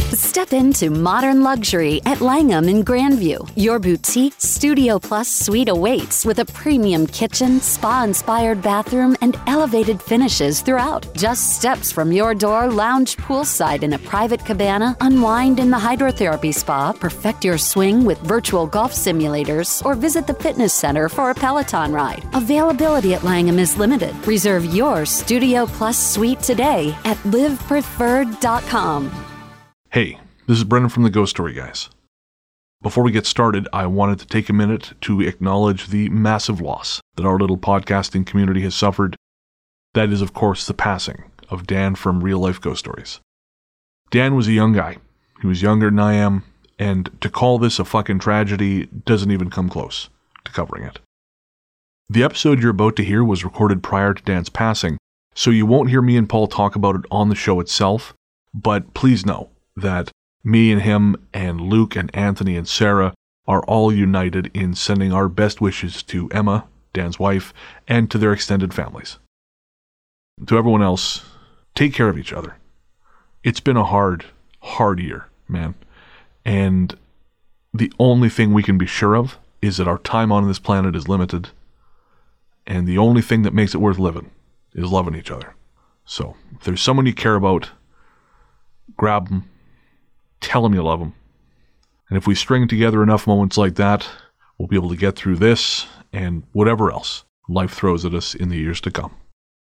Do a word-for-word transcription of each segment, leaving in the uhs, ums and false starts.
Step into modern luxury at Langham in Grandview. Your boutique Studio Plus suite awaits with a premium kitchen, spa-inspired bathroom, and elevated finishes throughout. Just steps from your door, lounge poolside in a private cabana, unwind in the hydrotherapy spa, perfect your swing with virtual golf simulators, or visit the fitness center for a Peloton ride. Availability at Langham is limited. Reserve your Studio Plus suite today at live preferred dot com. Hey, this is Brendan from the Ghost Story Guys. Before we get started, I wanted to take a minute to acknowledge the massive loss that our little podcasting community has suffered. That is, of course, the passing of Dan from Real Life Ghost Stories. Dan was a young guy. He was younger than I am, and to call this a fucking tragedy doesn't even come close to covering it. The episode you're about to hear was recorded prior to Dan's passing, so you won't hear me and Paul talk about it on the show itself, but please know that me and him and Luke and Anthony and Sarah are all united in sending our best wishes to Emma, Dan's wife, and to their extended families. To everyone else, take care of each other. It's been a hard, hard year, man. And the only thing we can be sure of is that our time on this planet is limited. And the only thing that makes it worth living is loving each other. So, if there's someone you care about, grab them. Tell them you love them. And if we string together enough moments like that, we'll be able to get through this and whatever else life throws at us in the years to come.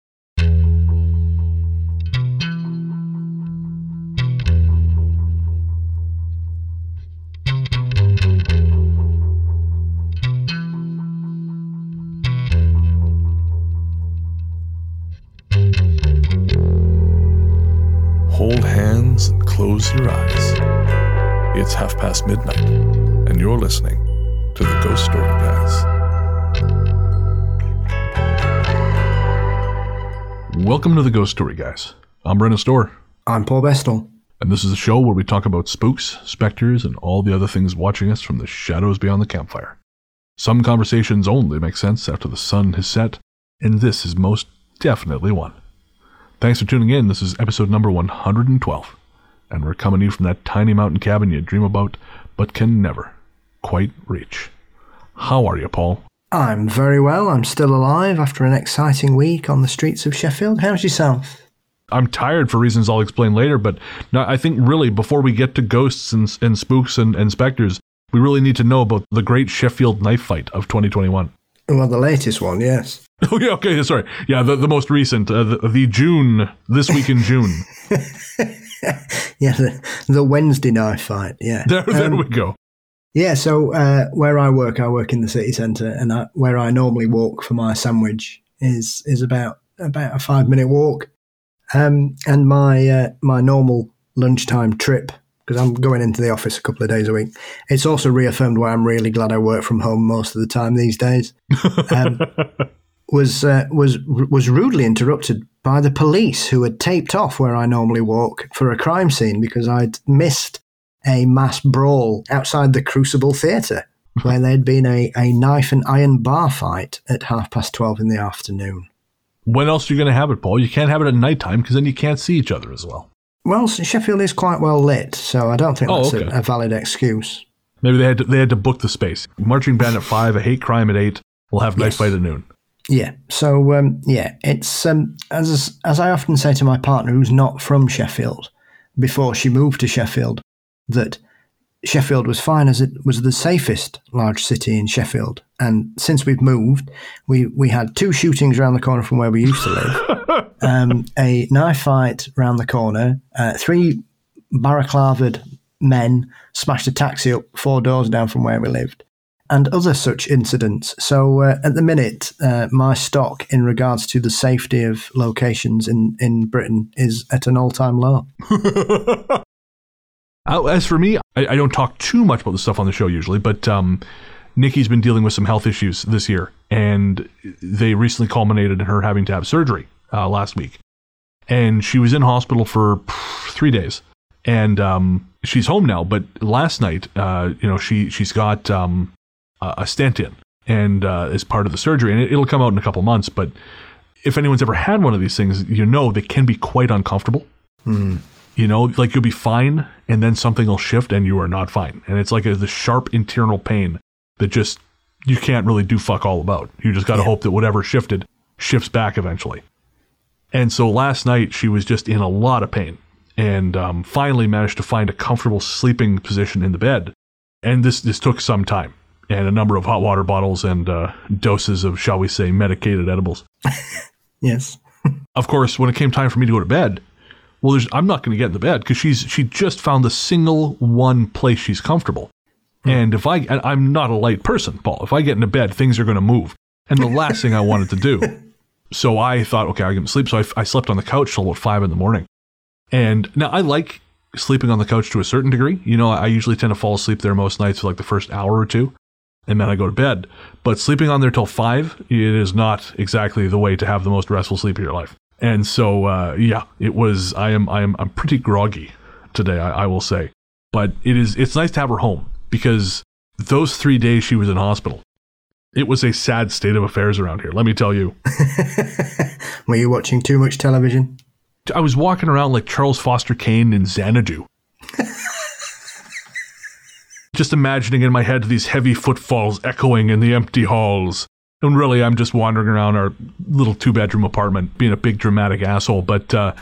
Hold hands and close your eyes. It's half past midnight, and you're listening to the Ghost Story Guys. Welcome to the Ghost Story Guys. I'm Brendan Storr. I'm Paul Bestel. And this is a show where we talk about spooks, specters, and all the other things watching us from the shadows beyond the campfire. Some conversations only make sense after the sun has set, and this is most definitely one. Thanks for tuning in. This is episode number one hundred twelve, and we're coming to you from that tiny mountain cabin you dream about, but can never quite reach. How are you, Paul? I'm very well. I'm still alive after an exciting week on the streets of Sheffield. How's yourself? I'm tired for reasons I'll explain later, but no, I think really before we get to ghosts and, and spooks and, and specters, we really need to know about the great Sheffield knife fight of twenty twenty-one. Well, the latest one, yes. Oh, yeah, okay, sorry. Yeah, the, the most recent, uh, the, the June, this week in June. yeah, the, the Wednesday knife fight, yeah. There, there um, we go. Yeah, so uh, where I work, I work in the city centre, and I, where I normally walk for my sandwich is is about about a five-minute walk. Um, and my uh, my normal lunchtime trip, because I'm going into the office a couple of days a week, it's also reaffirmed why I'm really glad I work from home most of the time these days. Um, was uh, was was rudely interrupted by the police, who had taped off where I normally walk for a crime scene because I'd missed a mass brawl outside the Crucible Theatre, where there'd been a, a knife and iron bar fight at half past twelve in the afternoon. When else are you going to have it, Paul? You can't have it at nighttime because then you can't see each other as well. Well, Sheffield is quite well lit, so I don't think oh, that's okay. a, a valid excuse. Maybe they had to, they had to book the space. Marching band at five, a hate crime at eight. We'll have knife yes. fight at noon. Yeah. So um, yeah, it's um, as as I often say to my partner, who's not from Sheffield, before she moved to Sheffield, that Sheffield was fine as it was the safest large city in Sheffield. And since we've moved, we we had two shootings around the corner from where we used to live, um, a knife fight around the corner, uh, three balaclavaed men smashed a taxi up four doors down from where we lived, and other such incidents. So uh, at the minute, uh, my stock in regards to the safety of locations in, in Britain is at an all-time low. As for me, I, I don't talk too much about the stuff on the show usually, but um, Nikki's been dealing with some health issues this year, and they recently culminated in her having to have surgery uh, last week. And she was in hospital for pff, three days, and um, she's home now. But last night, uh, you know, she she's got um, a stent in, and uh, as part of the surgery, and it, it'll come out in a couple months. But if anyone's ever had one of these things, you know they can be quite uncomfortable. Mm. You know, like you'll be fine and then something will shift and you are not fine. And it's like a, the sharp internal pain that just, you can't really do fuck all about. You just got to yeah. hope that whatever shifted shifts back eventually. And so last night she was just in a lot of pain and um, finally managed to find a comfortable sleeping position in the bed. And this, this took some time and a number of hot water bottles and uh, doses of, shall we say, medicated edibles. Yes. Of course, when it came time for me to go to bed, well, there's, I'm not going to get in the bed because she's she just found the single one place she's comfortable. Mm. And if I, and I'm not a light person, Paul. If I get into bed, things are going to move. And the last thing I wanted to do. So I thought, okay, I can sleep. So I, I slept on the couch till about five in the morning. And now I like sleeping on the couch to a certain degree. You know, I usually tend to fall asleep there most nights for like the first hour or two. And then I go to bed. But sleeping on there till five, it is not exactly the way to have the most restful sleep of your life. And so, uh, yeah, it was, I am, I am, I'm pretty groggy today, I, I will say. But it is, it's nice to have her home because those three days she was in hospital, it was a sad state of affairs around here. Let me tell you. Were you watching too much television? I was walking around like Charles Foster Kane in Xanadu. Just imagining in my head these heavy footfalls echoing in the empty halls. And really, I'm just wandering around our little two-bedroom apartment, being a big dramatic asshole. But uh,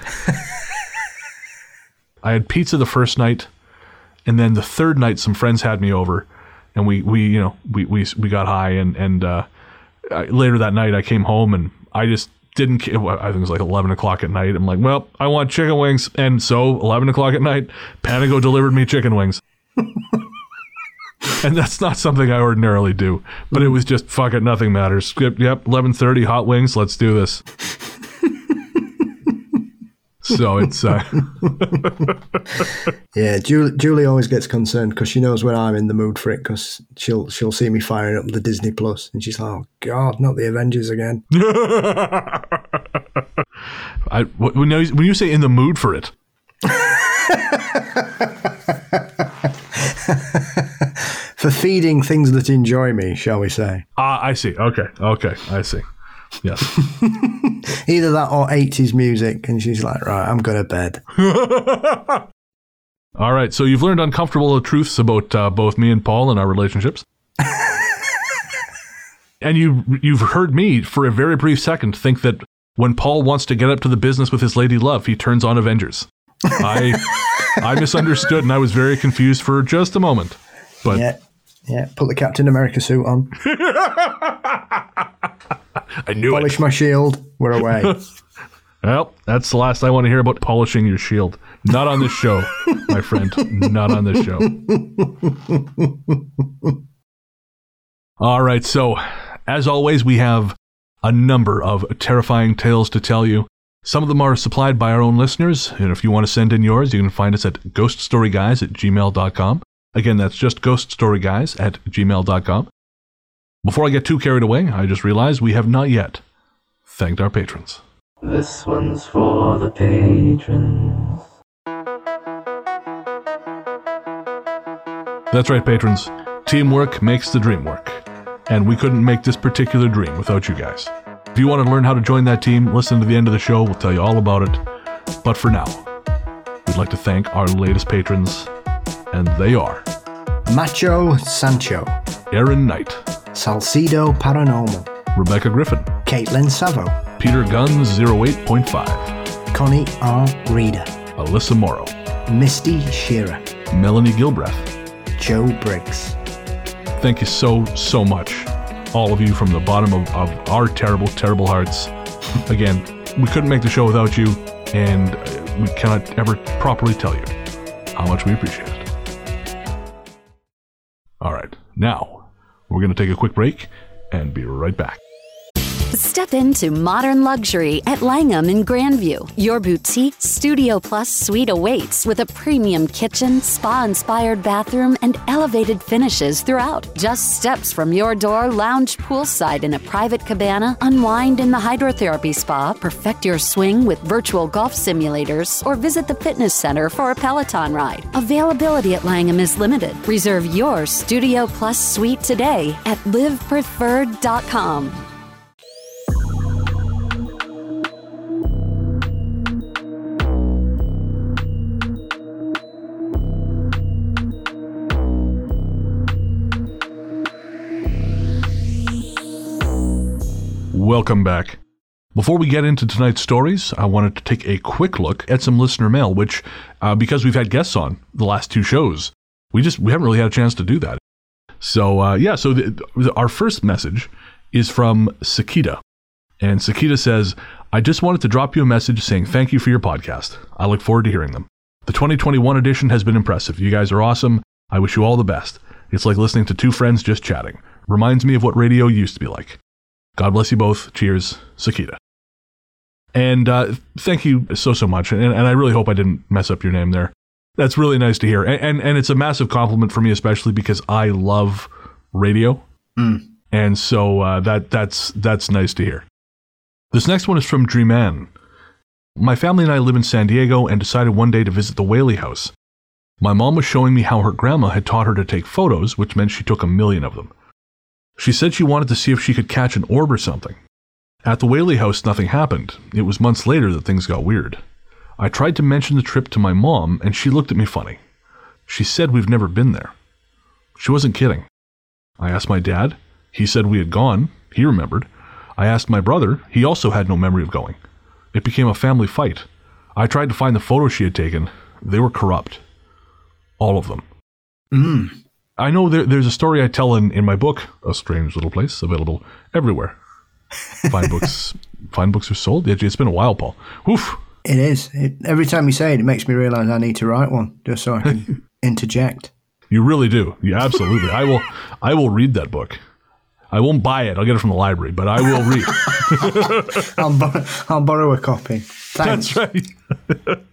I had pizza the first night, and then the third night, some friends had me over, and we, we you know, we we we got high. And and uh, I, later that night, I came home, and I just didn't. I think it was like eleven o'clock at night. I'm like, well, I want chicken wings, and so eleven o'clock at night, Panago delivered me chicken wings. And that's not something I ordinarily do, but it was just, fuck it, nothing matters. Skip, yep, eleven thirty, hot wings, let's do this. So it's... Uh yeah, Julie, Julie always gets concerned because she knows when I'm in the mood for it because she'll she'll see me firing up the Disney Plus and she's like, oh, God, not the Avengers again. I, when, when you say in the mood for it... For feeding things that enjoy me, shall we say. Ah, uh, I see. Okay. Okay. I see. Yes. Either that or eighties music. And she's like, right, I'm going to bed. All right. So you've learned uncomfortable truths about uh, both me and Paul and our relationships. And you, you've heard me for a very brief second think that when Paul wants to get up to the business with his lady love, he turns on Avengers. I I misunderstood and I was very confused for just a moment. But yeah, yeah. Put the Captain America suit on. I knew Polish it. Polish my shield. We're away. Well, that's the last I want to hear about polishing your shield. Not on this show, my friend. Not on this show. All right. So, as always, we have a number of terrifying tales to tell you. Some of them are supplied by our own listeners, and if you want to send in yours, you can find us at ghoststoryguys at gmail dot com. Again, that's just ghoststoryguys at gmail dot com. Before I get too carried away, I just realized we have not yet thanked our patrons. This one's for the patrons. That's right, patrons. Teamwork makes the dream work. And we couldn't make this particular dream without you guys. If you want to learn how to join that team, listen to the end of the show. We'll tell you all about it. But for now, we'd like to thank our latest patrons, and they are Macho Sancho, Aaron Knight, Salcido Paranormal, Rebecca Griffin, Caitlin Savo, Peter Guns zero eight point five, Connie R. Reeder, Alyssa Morrow, Misty Shearer, Melanie Gilbreth, Joe Briggs. Thank you so, so much. All of you from the bottom of, of our terrible, terrible hearts. Again, we couldn't make the show without you, and we cannot ever properly tell you how much we appreciate it. All right, now we're going to take a quick break and be right back. Step into modern luxury at Langham in Grandview. Your boutique Studio Plus suite awaits with a premium kitchen, spa-inspired bathroom, and elevated finishes throughout. Just steps from your door, lounge poolside in a private cabana, unwind in the hydrotherapy spa, perfect your swing with virtual golf simulators, or visit the fitness center for a Peloton ride. Availability at Langham is limited. Reserve your Studio Plus suite today at live preferred dot com. welcome back. Before we get into tonight's stories, I wanted to take a quick look at some listener mail, which, uh, because we've had guests on the last two shows, we just we haven't really had a chance to do that. So, uh, yeah, so the, the, our first message is from Sakita. And Sakita says, I just wanted to drop you a message saying thank you for your podcast. I look forward to hearing them. The twenty twenty-one edition has been impressive. You guys are awesome. I wish you all the best. It's like listening to two friends just chatting. Reminds me of what radio used to be like. God bless you both. Cheers, Sakita. And uh, thank you so, so much. And, and I really hope I didn't mess up your name there. That's really nice to hear. And, and, and it's a massive compliment for me, especially because I love radio. Mm. And so uh, that that's that's nice to hear. This next one is from Dreaman. My family and I live in San Diego and decided one day to visit the Whaley House. My mom was showing me how her grandma had taught her to take photos, which meant she took a million of them. She said she wanted to see if she could catch an orb or something. At the Whaley House, nothing happened. It was months later that things got weird. I tried to mention the trip to my mom, and she looked at me funny. She said we've never been there. She wasn't kidding. I asked my dad. He said we had gone. He remembered. I asked my brother. He also had no memory of going. It became a family fight. I tried to find the photos she had taken. They were corrupt. All of them. Mm. I know there, there's a story I tell in, in my book, A Strange Little Place, available everywhere. Fine books fine books are sold. It, it's been a while, Paul. Oof. It is. It, every time you say it, it makes me realize I need to write one just so I can interject. You really do. Yeah, absolutely. I will I will read that book. I won't buy it. I'll get it from the library, but I will read. I'll, bor- I'll borrow a copy. Thanks. That's right.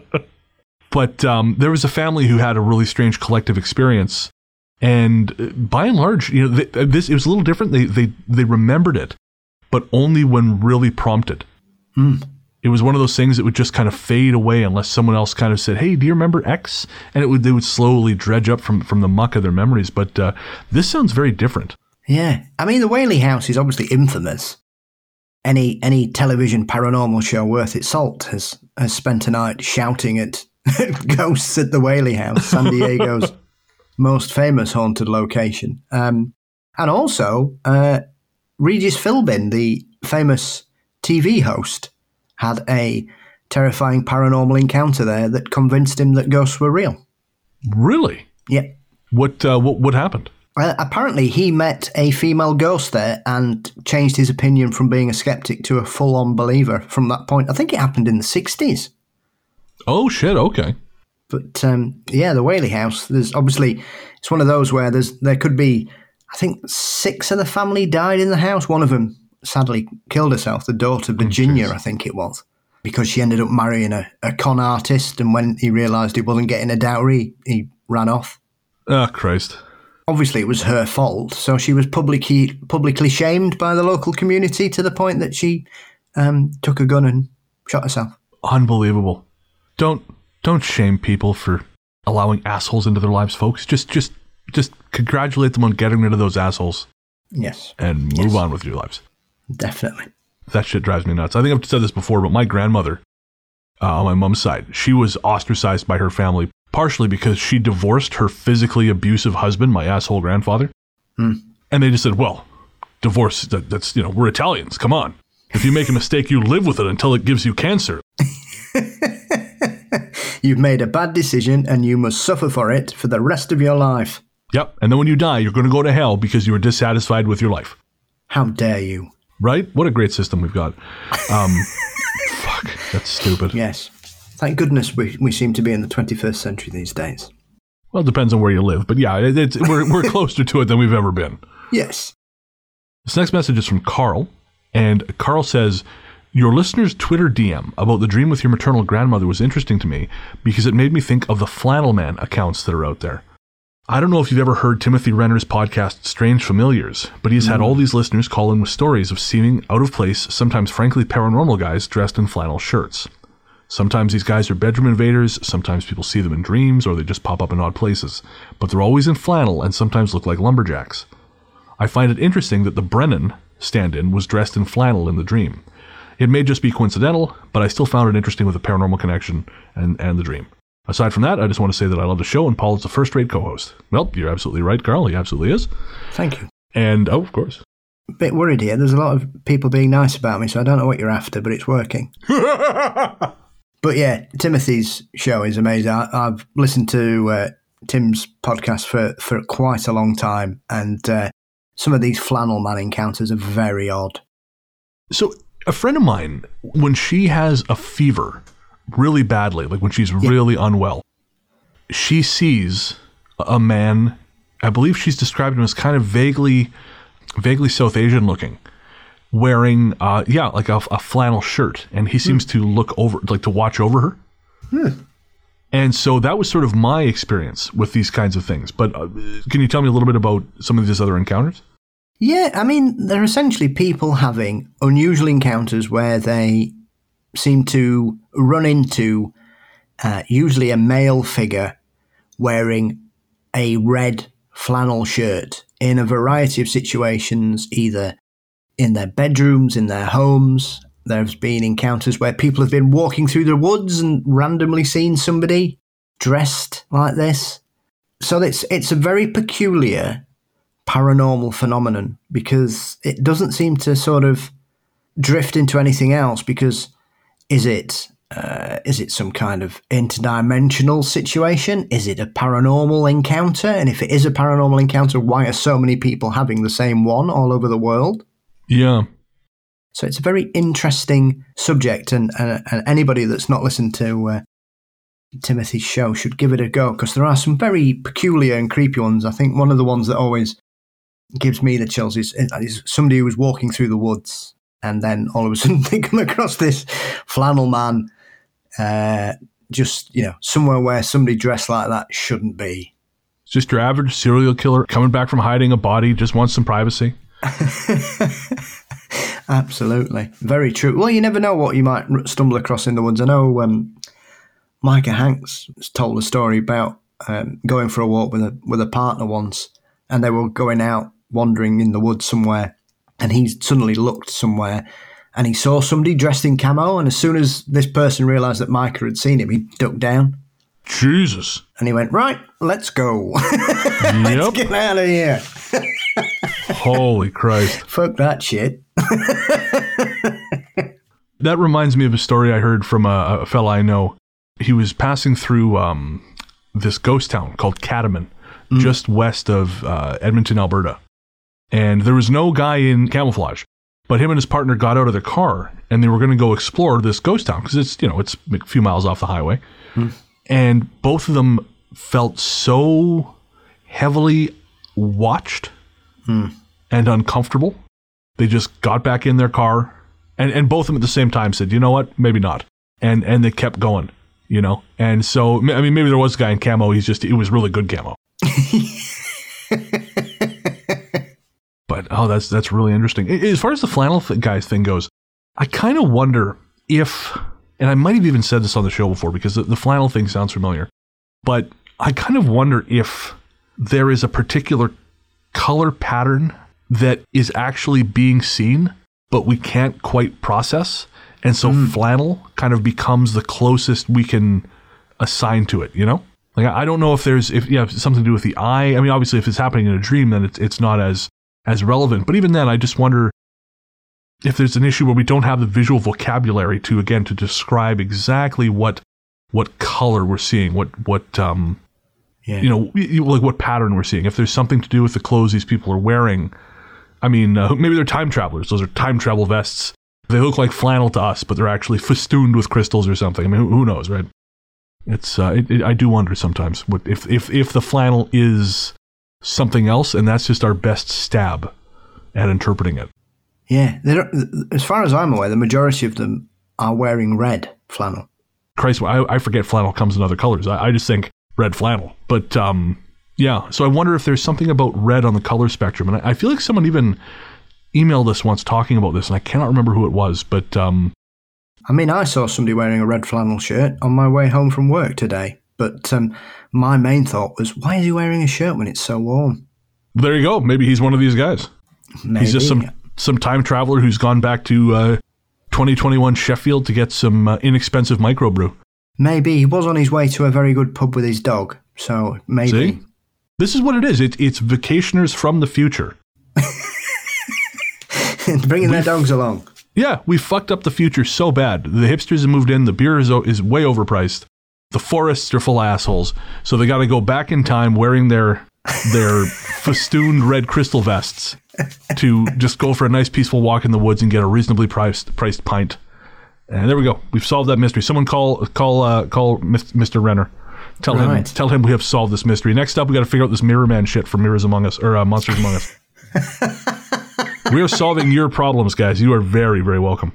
But um, there was a family who had a really strange collective experience, and by and large, you know, they, this it was a little different. They they they remembered it, but only when really prompted. Mm. It was one of those things that would just kind of fade away unless someone else kind of said, "Hey, do you remember X?" And it would they would slowly dredge up from from the muck of their memories. But uh, this sounds very different. Yeah, I mean, the Whaley House is obviously infamous. Any any television paranormal show worth its salt has has spent a night shouting at ghosts at the Whaley House, San Diego's most famous haunted location. Um, and also, uh, Regis Philbin, the famous T V host, had a terrifying paranormal encounter there that convinced him that ghosts were real. Really? Yeah. What uh, what what happened? Uh, apparently, he met a female ghost there and changed his opinion from being a skeptic to a full-on believer from that point. I think it happened in the sixties. Oh, shit, okay. But, um, yeah, the Whaley House, there's obviously, it's one of those where there's there could be, I think, six of the family died in the house. One of them sadly killed herself, the daughter, Virginia, oh, I think it was, because she ended up marrying a, a con artist, and when he realised he wasn't getting a dowry, he ran off. Ah, oh, Christ. Obviously, it was her fault, so she was publicly publicly shamed by the local community to the point that she um, took a gun and shot herself. Unbelievable. Don't don't shame people for allowing assholes into their lives, folks. Just just just congratulate them on getting rid of those assholes. Yes. And move yes. on with your lives. Definitely. That shit drives me nuts. I think I've said this before, but my grandmother, uh, on my mom's side, she was ostracized by her family, partially because she divorced her physically abusive husband, my asshole grandfather. Mm. And they just said, well, divorce, that, that's, you know, we're Italians. Come on. If you make a mistake, you live with it until it gives you cancer. You've made a bad decision and you must suffer for it for the rest of your life. Yep. And then when you die, you're going to go to hell because you were dissatisfied with your life. How dare you? Right? What a great system we've got. Um, fuck, that's stupid. Yes. Thank goodness we, we seem to be in the twenty-first century these days. Well, it depends on where you live. But yeah, it, it's, we're, we're closer to it than we've ever been. Yes. This next message is from Carl. And Carl says, your listener's Twitter D M about the dream with your maternal grandmother was interesting to me because it made me think of the Flannel Man accounts that are out there. I don't know if you've ever heard Timothy Renner's podcast, Strange Familiars, but he's mm. had all these listeners call in with stories of seeming out of place, sometimes frankly paranormal guys dressed in flannel shirts. Sometimes these guys are bedroom invaders, sometimes people see them in dreams, or they just pop up in odd places, but they're always in flannel and sometimes look like lumberjacks. I find it interesting that the Brennan stand-in was dressed in flannel in the dream. It may just be coincidental, but I still found it interesting with the paranormal connection and, and the dream. Aside from that, I just want to say that I love the show, and Paul is a first-rate co-host. Well, you're absolutely right, Carl. He absolutely is. Thank you. And, oh, of course. a bit worried here. There's a lot of people being nice about me, so I don't know what you're after, but it's working. But yeah, Timothy's show is amazing. I, I've listened to uh, Tim's podcast for, for quite a long time, and uh, some of these flannel man encounters are very odd. So a friend of mine, when she has a fever really badly, like when she's yeah. really unwell, she sees a man, I believe she's described him as kind of vaguely, vaguely South Asian looking, wearing, uh, yeah, like a, a flannel shirt. And he seems mm. to look over, like to watch over her. Mm. And so that was sort of my experience with these kinds of things. But uh, can you tell me a little bit about some of these other encounters? Yeah, I mean, they're essentially people having unusual encounters where they seem to run into uh, usually a male figure wearing a red flannel shirt in a variety of situations, either in their bedrooms, in their homes. There's been encounters where people have been walking through the woods and randomly seen somebody dressed like this. So it's it's a very peculiar paranormal phenomenon because it doesn't seem to sort of drift into anything else. Because is it uh, is it some kind of interdimensional situation? Is it a paranormal encounter? And if it is a paranormal encounter, why are so many people having the same one all over the world? Yeah. So it's a very interesting subject, and, and, and anybody that's not listened to uh, Timothy's show should give it a go, because there are some very peculiar and creepy ones. I think one of the ones that always gives me the chills is, is somebody who was walking through the woods, and then all of a sudden they come across this flannel man, uh, just, you know, somewhere where somebody dressed like that shouldn't be. It's just your average serial killer coming back from hiding a body, just wants some privacy. Absolutely. Very true. Well, you never know what you might stumble across in the woods. I know um, Micah Hanks told a story about um, going for a walk with a with a partner once, and they were going out wandering in the woods somewhere, and he suddenly looked somewhere and he saw somebody dressed in camo, and as soon as this person realised that Micah had seen him, he ducked down. Jesus. And he went, right, let's go. Let's yep. get out of here. Holy Christ. Fuck that shit. That reminds me of a story I heard from a, a fella I know. He was passing through um, this ghost town called Catamount, mm. just west of uh, Edmonton, Alberta. And there was no guy in camouflage, but him and his partner got out of their car and they were going to go explore this ghost town because it's, you know, it's a few miles off the highway. Mm. And both of them felt so heavily watched mm. and uncomfortable. They just got back in their car, and, and both of them at the same time said, you know what, maybe not. And and they kept going, you know. And so, I mean, maybe there was a guy in camo, he's just, it was really good camo. But, oh, that's that's really interesting. As far as the flannel th- guys thing goes, I kind of wonder if, and I might have even said this on the show before because the, the flannel thing sounds familiar, but I kind of wonder if there is a particular color pattern that is actually being seen, but we can't quite process. And so mm. flannel kind of becomes the closest we can assign to it, you know? Like, I don't know if there's, if yeah, if it's something to do with the eye. I mean, obviously, if it's happening in a dream, then it's it's not as as relevant. But even then, I just wonder if there's an issue where we don't have the visual vocabulary to, again, to describe exactly what what color we're seeing, what, what um, yeah. you know, like what pattern we're seeing. If there's something to do with the clothes these people are wearing, I mean, uh, maybe they're time travelers. Those are time travel vests. They look like flannel to us, but they're actually festooned with crystals or something. I mean, who, who knows, right? It's uh, it, it, I do wonder sometimes what if, if if the flannel is something else, and that's just our best stab at interpreting it. Yeah, as far as I'm aware, the majority of them are wearing red flannel. Christ, I, I forget flannel comes in other colors. I, I just think red flannel. But um, yeah, so I wonder if there's something about red on the color spectrum. And I, I feel like someone even emailed us once talking about this, and I cannot remember who it was. But um, I mean, I saw somebody wearing a red flannel shirt on my way home from work today. But um, my main thought was, why is he wearing a shirt when it's so warm? There you go. Maybe he's one of these guys. Maybe. He's just some, some time traveler who's gone back to uh, twenty twenty-one Sheffield to get some uh, inexpensive microbrew. Maybe. He was on his way to a very good pub with his dog. So maybe. See? This is what it is. It, it's vacationers from the future. Bringing their dogs along. Yeah, we fucked up the future so bad. The hipsters have moved in. The beer is, is way overpriced. The forests are full of assholes. So they got to go back in time wearing their their festooned red crystal vests to just go for a nice peaceful walk in the woods and get a reasonably priced priced pint. And there we go. We've solved that mystery. Someone call call uh, call Mister Renner. Tell right. him tell him we have solved this mystery. Next up, we got to figure out this Mirror Man shit from Mirrors Among Us or uh, Monsters Among Us. We are solving your problems, guys. You are very, very welcome.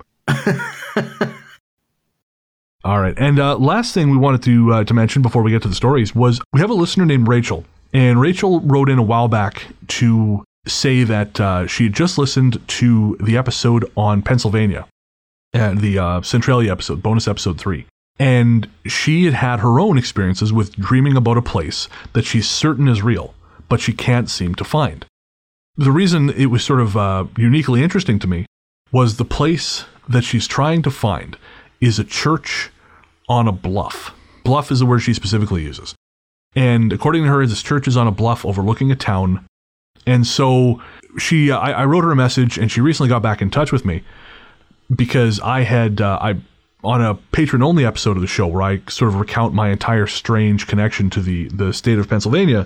All right. And uh, last thing we wanted to uh, to mention before we get to the stories was we have a listener named Rachel. And Rachel wrote in a while back to say that uh, she had just listened to the episode on Pennsylvania, uh, the uh, Centralia episode, bonus episode three. And she had had her own experiences with dreaming about a place that she's certain is real, but she can't seem to find. The reason it was sort of uh, uniquely interesting to me was the place that she's trying to find is a church on a bluff. Bluff is the word she specifically uses. And according to her, this church is on a bluff overlooking a town. And so she, uh, I, I wrote her a message, and she recently got back in touch with me because I had, uh, I on a patron-only episode of the show where I sort of recount my entire strange connection to the, the state of Pennsylvania,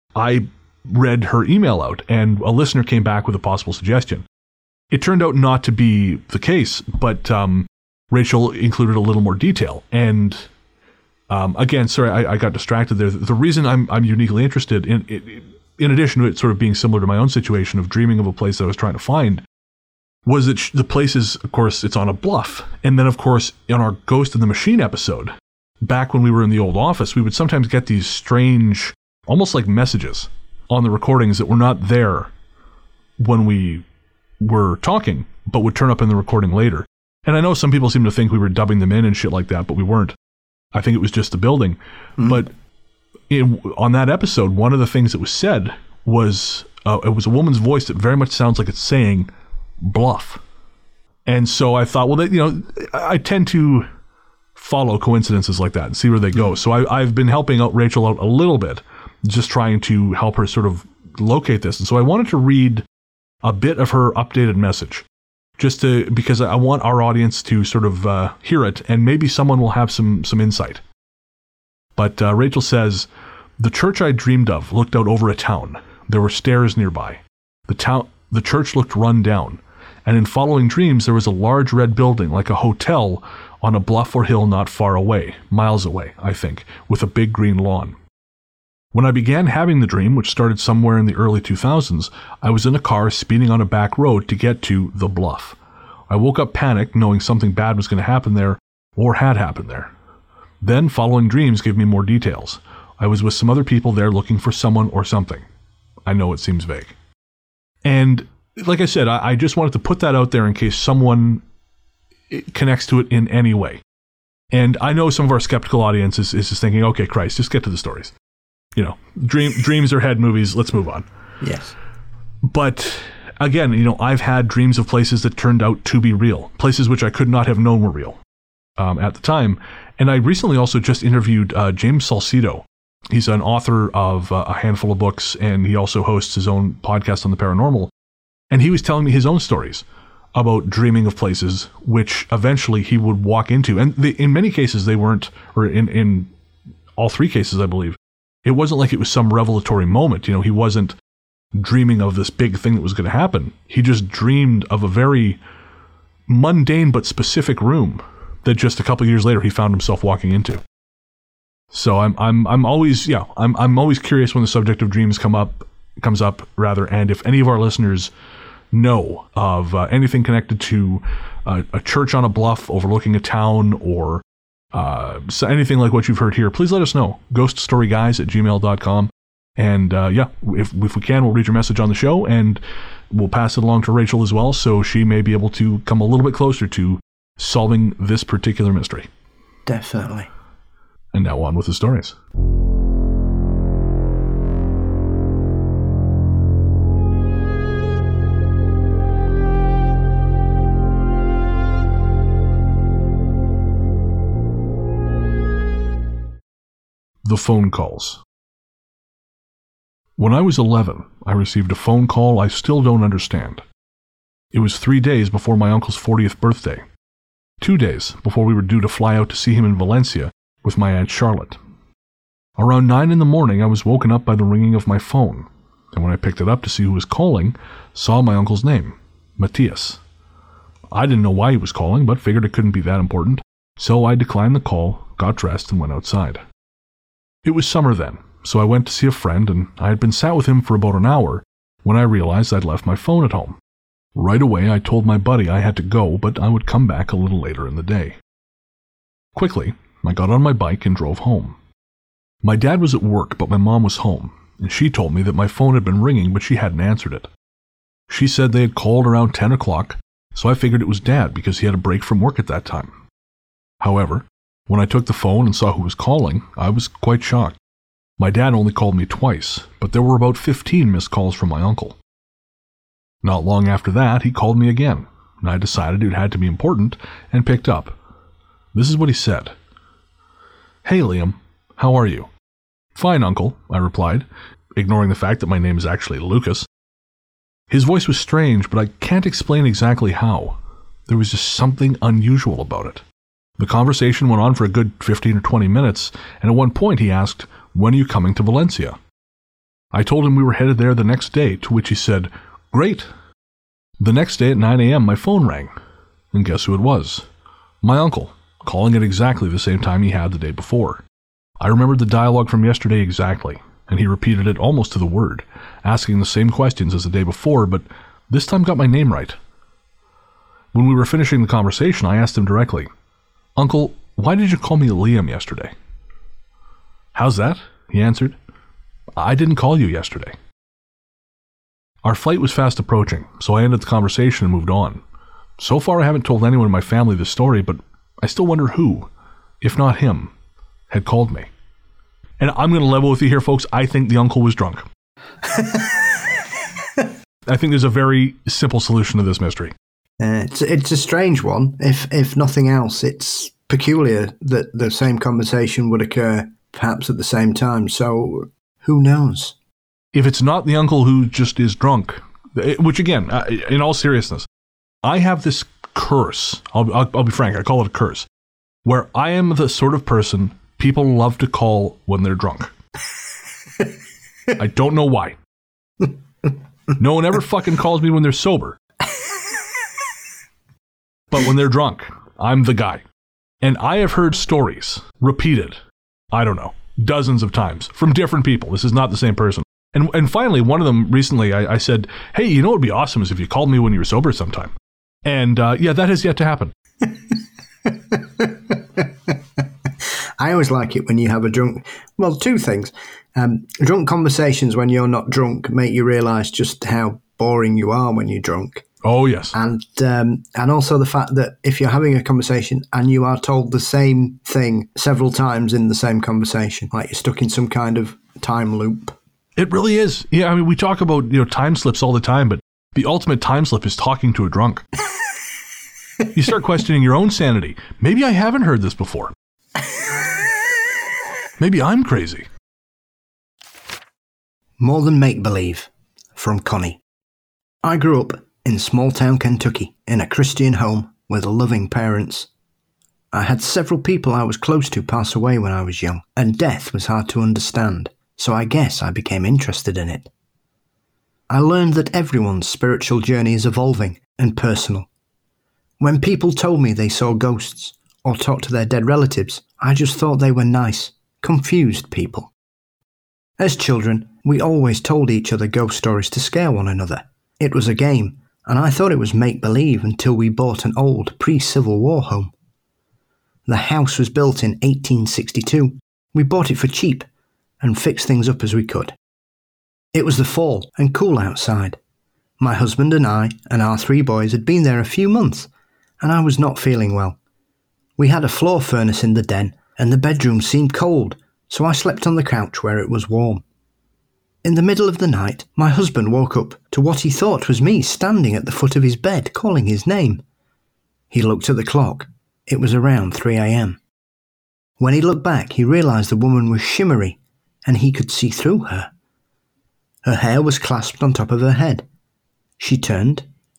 I read her email out, and a listener came back with a possible suggestion. It turned out not to be the case, but um, Rachel included a little more detail. And um, again, sorry, I, I got distracted there. The reason I'm I'm uniquely interested in, in, in addition to it sort of being similar to my own situation of dreaming of a place that I was trying to find, was that the place is, of course, it's on a bluff. And then, of course, on our Ghost in the Machine episode, back when we were in the old office, we would sometimes get these strange, almost like messages on the recordings that were not there when we were talking, but would turn up in the recording later. And I know some people seem to think we were dubbing them in and shit like that, but we weren't. I think it was just the building. Mm-hmm. But in, on that episode, one of the things that was said was, uh, it was a woman's voice that very much sounds like it's saying bluff. And so I thought, well, they, you know, I tend to follow coincidences like that and see where they go. So I, I've been helping out Rachel out a little bit, just trying to help her sort of locate this. And so I wanted to read a bit of her updated message, just to, because I want our audience to sort of uh, hear it, and maybe someone will have some, some insight. But uh, Rachel says, the church I dreamed of looked out over a town. There were stairs nearby. The town, the church looked run down. And in following dreams, there was a large red building, like a hotel, on a bluff or hill not far away, miles away, I think, with a big green lawn. When I began having the dream, which started somewhere in the early two thousands, I was in a car speeding on a back road to get to the bluff. I woke up panicked, knowing something bad was going to happen there, or had happened there. Then, following dreams gave me more details. I was with some other people there looking for someone or something. I know it seems vague. And, like I said, I, I just wanted to put that out there in case someone connects to it in any way. And I know some of our skeptical audience is, is just thinking, okay, Christ, just get to the stories. You know, dream, dreams are head movies. Let's move on. Yes. But again, you know, I've had dreams of places that turned out to be real, places which I could not have known were real um, at the time. And I recently also just interviewed uh, James Salcedo. He's an author of uh, a handful of books, and he also hosts his own podcast on the paranormal. And he was telling me his own stories about dreaming of places which eventually he would walk into. And they, in many cases, they weren't, or in, in all three cases, I believe, it wasn't like it was some revelatory moment. You know, he wasn't dreaming of this big thing that was going to happen. He just dreamed of a very mundane but specific room that just a couple of years later he found himself walking into. So I'm I'm I'm always yeah I'm I'm always curious when the subject of dreams come up comes up rather, and if any of our listeners know of uh, anything connected to uh, a church on a bluff overlooking a town, or Uh, so anything like what you've heard here, please let us know. ghost story guys at gmail dot com. And uh, yeah, if, if we can, we'll read your message on the show, and we'll pass it along to Rachel as well, so she may be able to come a little bit closer to solving this particular mystery. Definitely. And now on with the stories. The phone calls. When I was eleven, I received a phone call I still don't understand. It was three days before my uncle's fortieth birthday. Two days before we were due to fly out to see him in Valencia with my Aunt Charlotte. Around nine in the morning, I was woken up by the ringing of my phone, and when I picked it up to see who was calling, saw my uncle's name, Matthias. I didn't know why he was calling, but figured it couldn't be that important, so I declined the call, got dressed, and went outside. It was summer then, so I went to see a friend, and I had been sat with him for about an hour when I realized I'd left my phone at home. Right away, I told my buddy I had to go, but I would come back a little later in the day. Quickly, I got on my bike and drove home. My dad was at work, but my mom was home, and she told me that my phone had been ringing, but she hadn't answered it. She said they had called around ten o'clock, so I figured it was Dad because he had a break from work at that time. However, when I took the phone and saw who was calling, I was quite shocked. My dad only called me twice, but there were about fifteen missed calls from my uncle. Not long after that, he called me again, and I decided it had to be important and picked up. This is what he said. "Hey, Liam, how are you?" "Fine, Uncle," I replied, ignoring the fact that my name is actually Lucas. His voice was strange, but I can't explain exactly how. There was just something unusual about it. The conversation went on for a good fifteen or twenty minutes, and at one point he asked, "When are you coming to Valencia?" I told him we were headed there the next day, to which he said, "Great." The next day at nine a.m. my phone rang, and guess who it was? My uncle, calling at exactly the same time he had the day before. I remembered the dialogue from yesterday exactly, and he repeated it almost to the word, asking the same questions as the day before, but this time got my name right. When we were finishing the conversation, I asked him directly, "Uncle, why did you call me Liam yesterday?" "How's that?" he answered. "I didn't call you yesterday." Our flight was fast approaching, so I ended the conversation and moved on. So far I haven't told anyone in my family this story, but I still wonder who, if not him, had called me. And I'm going to level with you here, folks. I think the uncle was drunk. I think there's a very simple solution to this mystery. Uh, it's, it's a strange one. If if nothing else, it's peculiar that the same conversation would occur perhaps at the same time. So who knows? If it's not the uncle who just is drunk, which again, in all seriousness, I have this curse. I'll, I'll, I'll be frank. I call it a curse, where I am the sort of person people love to call when they're drunk. I don't know why. No one ever fucking calls me when they're sober. But when they're drunk, I'm the guy. And I have heard stories repeated, I don't know, dozens of times from different people. This is not the same person. And and finally, one of them recently, I, I said, "Hey, you know what would be awesome is if you called me when you were sober sometime." And uh, yeah, that has yet to happen. I always like it when you have a drunk... Well, two things. Um, drunk conversations when you're not drunk make you realise just how boring you are when you're drunk. Oh, yes. And um, and also the fact that if you're having a conversation and you are told the same thing several times in the same conversation, like you're stuck in some kind of time loop. It really is. Yeah, I mean, we talk about, you know, time slips all the time, but the ultimate time slip is talking to a drunk. You start questioning your own sanity. Maybe I haven't heard this before. Maybe I'm crazy. More Than Make-Believe, from Connie. I grew up in small-town Kentucky in a Christian home with loving parents. I had several people I was close to pass away when I was young, and death was hard to understand, so I guess I became interested in it. I learned that everyone's spiritual journey is evolving and personal. When people told me they saw ghosts or talked to their dead relatives, I just thought they were nice, confused people. As children, we always told each other ghost stories to scare one another. It was a game, and I thought it was make-believe until we bought an old pre-Civil War home. The house was built in eighteen sixty-two. We bought it for cheap and fixed things up as we could. It was the fall and cool outside. My husband and I and our three boys had been there a few months, and I was not feeling well. We had a floor furnace in the den, and the bedroom seemed cold, so I slept on the couch where it was warm. In the middle of the night, my husband woke up to what he thought was me standing at the foot of his bed calling his name. He looked at the clock. It was around three a.m. When he looked back, he realised the woman was shimmery, and he could see through her. Her hair was clasped on top of her head. She turned,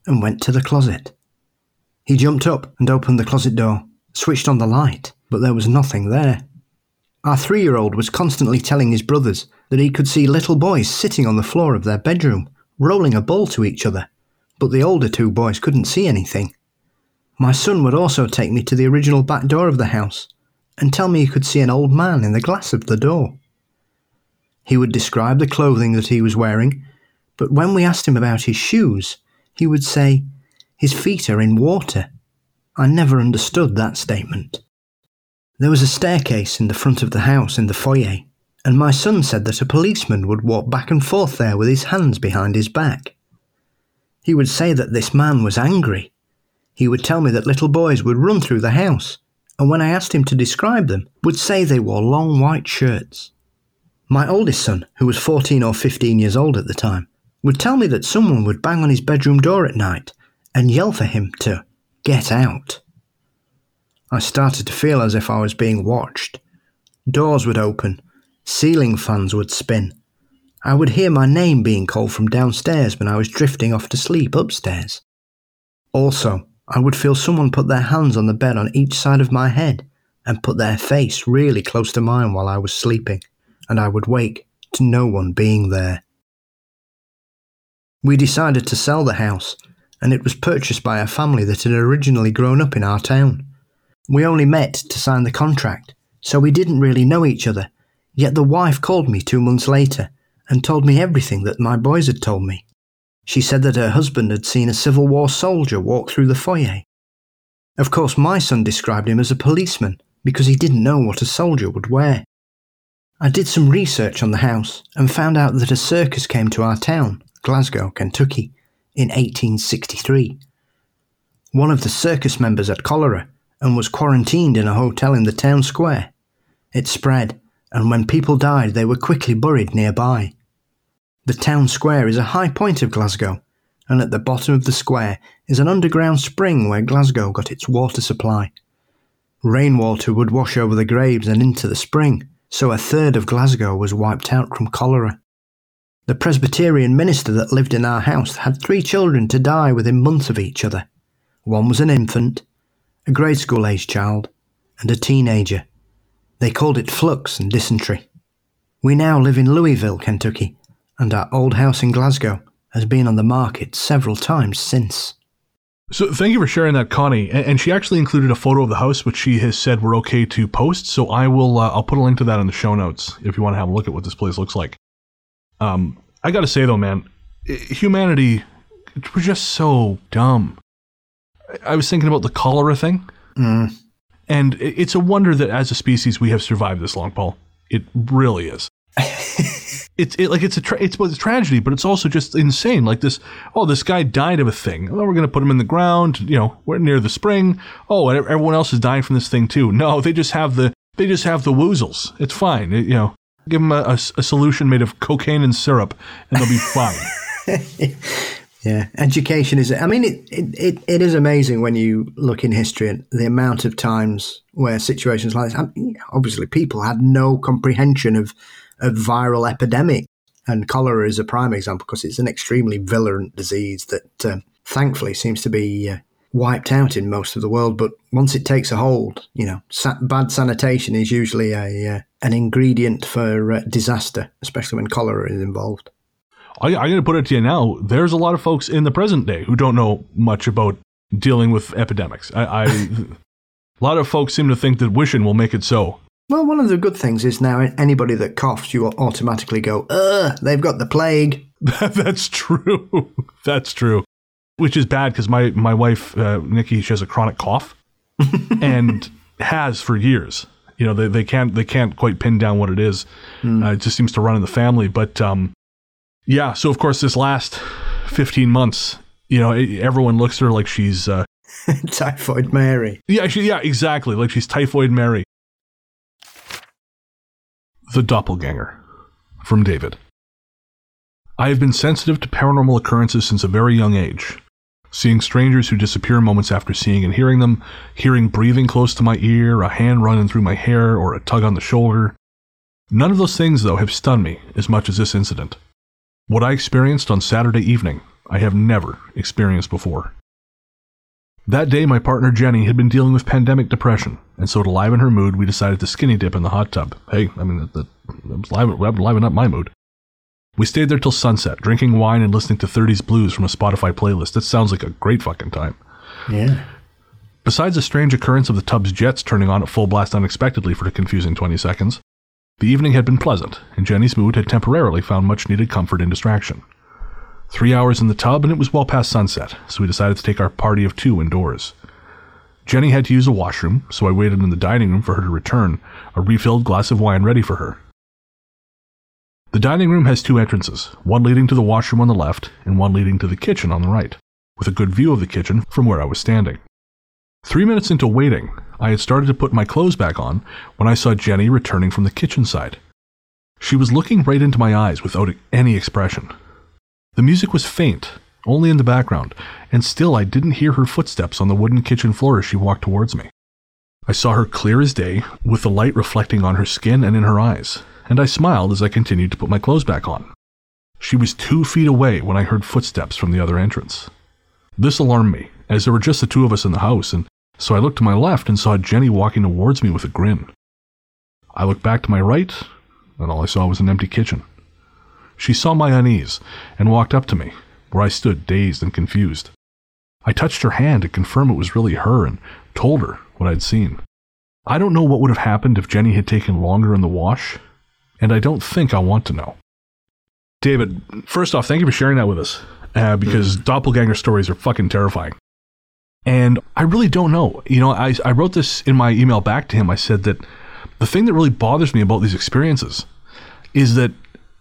and went to the closet. He jumped up and opened the closet door, switched on the light, but there was nothing there. Our three-year-old was constantly telling his brothers that he could see little boys sitting on the floor of their bedroom, rolling a ball to each other, but the older two boys couldn't see anything. My son would also take me to the original back door of the house and tell me he could see an old man in the glass of the door. He would describe the clothing that he was wearing, but when we asked him about his shoes, he would say, "His feet are in water." I never understood that statement. There was a staircase in the front of the house in the foyer, and my son said that a policeman would walk back and forth there with his hands behind his back. He would say that this man was angry. He would tell me that little boys would run through the house, and when I asked him to describe them, would say they wore long white shirts. My oldest son, who was fourteen or fifteen years old at the time, would tell me that someone would bang on his bedroom door at night and yell for him to get out. I started to feel as if I was being watched. Doors would open, ceiling fans would spin. I would hear my name being called from downstairs when I was drifting off to sleep upstairs. Also, I would feel someone put their hands on the bed on each side of my head and put their face really close to mine while I was sleeping, and I would wake to no one being there. We decided to sell the house, and it was purchased by a family that had originally grown up in our town. We only met to sign the contract, so we didn't really know each other, yet the wife called me two months later and told me everything that my boys had told me. She said that her husband had seen a Civil War soldier walk through the foyer. Of course, my son described him as a policeman because he didn't know what a soldier would wear. I did some research on the house and found out that a circus came to our town, Glasgow, Kentucky, in eighteen sixty-three. One of the circus members had cholera and was quarantined in a hotel in the town square. It spread, and when people died, they were quickly buried nearby. The town square is a high point of Glasgow, and at the bottom of the square is an underground spring where Glasgow got its water supply. Rainwater would wash over the graves and into the spring, so a third of Glasgow was wiped out from cholera. The Presbyterian minister that lived in our house had three children to die within months of each other. One was an infant, a grade school-aged child, and a teenager. They called it flux and dysentery. We now live in Louisville, Kentucky, and our old house in Glasgow has been on the market several times since. So thank you for sharing that, Connie. And she actually included a photo of the house, which she has said we're okay to post. So I will, uh, I'll put a link to that in the show notes if you want to have a look at what this place looks like. Um, I got to say though, man, humanity, we're just so dumb. I was thinking about the cholera thing. Mm. And it's a wonder that as a species we have survived this long, Paul. It really is. It's it, like it's a tra- it's both a tragedy, but it's also just insane. Like this, oh, this guy died of a thing. Oh, we're going to put him in the ground. You know, we're near the spring. Oh, and everyone else is dying from this thing too. No, they just have the they just have the woozles. It's fine. It, you know, give them a, a, a solution made of cocaine and syrup, and they'll be fine. Yeah, education is. I mean, it, it it it is amazing when you look in history and the amount of times where situations like this. I mean, obviously, people had no comprehension of. A viral epidemic, and cholera is a prime example because it's an extremely virulent disease that uh, thankfully seems to be uh, wiped out in most of the world. But once it takes a hold, you know, sa- bad sanitation is usually a uh, an ingredient for uh, disaster, especially when cholera is involved. I, I'm going to put it to you now. There's a lot of folks in the present day who don't know much about dealing with epidemics. I, I a lot of folks seem to think that wishing will make it so. Well, one of the good things is now anybody that coughs, you automatically go, ugh, they've got the plague. That's true. That's true. Which is bad because my, my wife, uh, Nikki, she has a chronic cough and has for years. You know, they, they can't they can't quite pin down what it is. Mm. Uh, it just seems to run in the family. But um, yeah, so of course this last fifteen months, you know, it, everyone looks at her like she's... Uh, Typhoid Mary. Yeah, she, yeah, exactly. Like she's Typhoid Mary. The Doppelganger, from David. I have been sensitive to paranormal occurrences since a very young age. Seeing strangers who disappear moments after seeing and hearing them, hearing breathing close to my ear, a hand running through my hair, or a tug on the shoulder. None of those things, though, have stunned me as much as this incident. What I experienced on Saturday evening I have never experienced before. That day, my partner Jenny had been dealing with pandemic depression, and so to liven her mood, we decided to skinny dip in the hot tub. Hey, I mean, that, that, that was liven, that would liven up my mood. We stayed there till sunset, drinking wine and listening to thirties blues from a Spotify playlist. That sounds like a great fucking time. Yeah. Besides the strange occurrence of the tub's jets turning on at full blast unexpectedly for a confusing twenty seconds, the evening had been pleasant, and Jenny's mood had temporarily found much-needed comfort and distraction. Three hours in the tub, and it was well past sunset, so we decided to take our party of two indoors. Jenny had to use a washroom, so I waited in the dining room for her to return, a refilled glass of wine ready for her. The dining room has two entrances, one leading to the washroom on the left, and one leading to the kitchen on the right, with a good view of the kitchen from where I was standing. Three minutes into waiting, I had started to put my clothes back on when I saw Jenny returning from the kitchen side. She was looking right into my eyes without any expression. The music was faint, only in the background, and still I didn't hear her footsteps on the wooden kitchen floor as she walked towards me. I saw her clear as day, with the light reflecting on her skin and in her eyes, and I smiled as I continued to put my clothes back on. She was two feet away when I heard footsteps from the other entrance. This alarmed me, as there were just the two of us in the house, and so I looked to my left and saw Jenny walking towards me with a grin. I looked back to my right, and all I saw was an empty kitchen. She saw my unease and walked up to me, where I stood dazed and confused. I touched her hand to confirm it was really her and told her what I'd seen. I don't know what would have happened if Jenny had taken longer in the wash, and I don't think I want to know. David, first off, thank you for sharing that with us, uh, because mm. doppelganger stories are fucking terrifying. And I really don't know. You know, I, I wrote this in my email back to him. I said that the thing that really bothers me about these experiences is that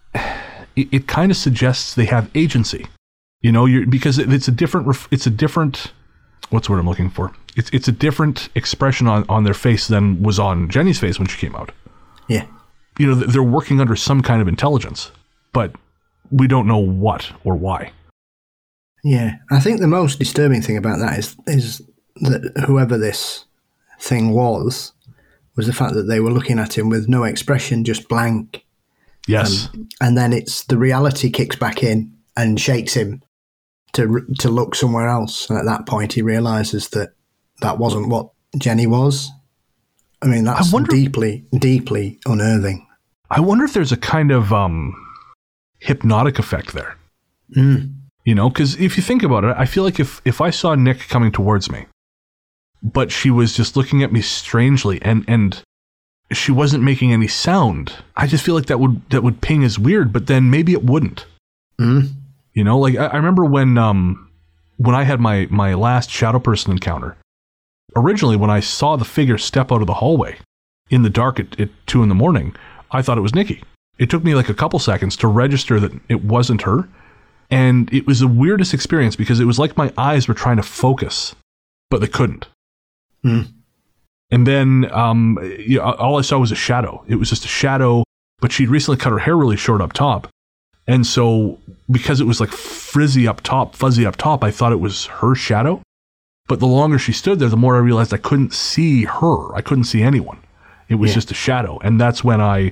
it, it kind of suggests they have agency. You know, you're, because it, it's a different, it's a different, what's the word I'm looking for? It's it's a different expression on, on their face than was on Jenny's face when she came out. Yeah. You know, they're working under some kind of intelligence, but we don't know what or why. Yeah, I think the most disturbing thing about that is is that whoever this thing was, was the fact that they were looking at him with no expression, just blank. Yes. Um, and then it's the reality kicks back in and shakes him to to look somewhere else. And at that point, he realises that that wasn't what Jenny was. I mean, that's I wonder, deeply, deeply unnerving. I wonder if there's a kind of um, hypnotic effect there. Mm. You know, because if you think about it, I feel like if, if I saw Nick coming towards me, but she was just looking at me strangely and, and she wasn't making any sound, I just feel like that would that would ping as weird, but then maybe it wouldn't. Mm. You know, like I, I remember when um when I had my, my last shadow person encounter, originally when I saw the figure step out of the hallway in the dark at, at two in the morning, I thought it was Nikki. It took me like a couple seconds to register that it wasn't her. And it was the weirdest experience because it was like my eyes were trying to focus, but they couldn't. Mm. And then um, you know, all I saw was a shadow. It was just a shadow, but she'd recently cut her hair really short up top. And so because it was like frizzy up top, fuzzy up top, I thought it was her shadow. But the longer she stood there, the more I realized I couldn't see her. I couldn't see anyone. It was yeah. just a shadow. And that's when I...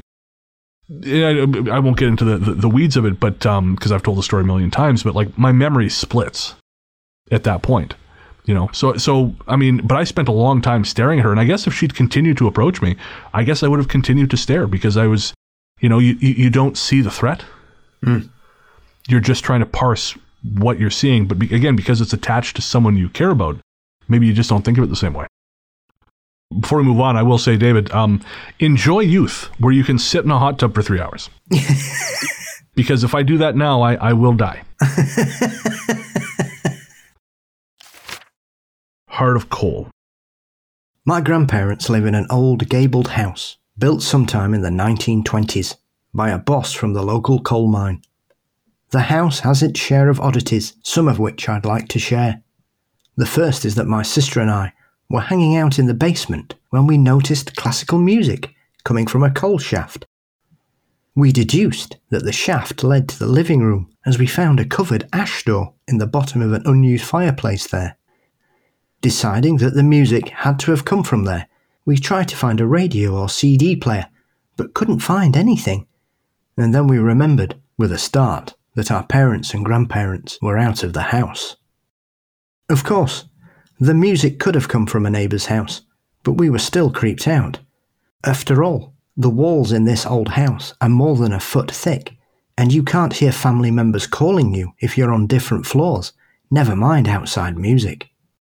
I won't get into the, the, the weeds of it, but um, because I've told the story a million times, but like my memory splits at that point, you know. So, so I mean, but I spent a long time staring at her, and I guess if she'd continued to approach me, I guess I would have continued to stare because I was, you know, you you, you don't see the threat. Mm. You're just trying to parse what you're seeing, but be, again, because it's attached to someone you care about, maybe you just don't think of it the same way. Before we move on, I will say, David, um, enjoy youth where you can sit in a hot tub for three hours. Because if I do that now, I, I will die. Heart of Coal. My grandparents live in an old gabled house built sometime in the nineteen twenties by a boss from the local coal mine. The house has its share of oddities, some of which I'd like to share. The first is that my sister and I were hanging out in the basement when we noticed classical music coming from a coal shaft. We deduced that the shaft led to the living room as we found a covered ash door in the bottom of an unused fireplace there. Deciding that the music had to have come from there, we tried to find a radio or C D player, but couldn't find anything. And then we remembered, with a start, that our parents and grandparents were out of the house. Of course, the music could have come from a neighbour's house, but we were still creeped out. After all, the walls in this old house are more than a foot thick, and you can't hear family members calling you if you're on different floors, never mind outside music.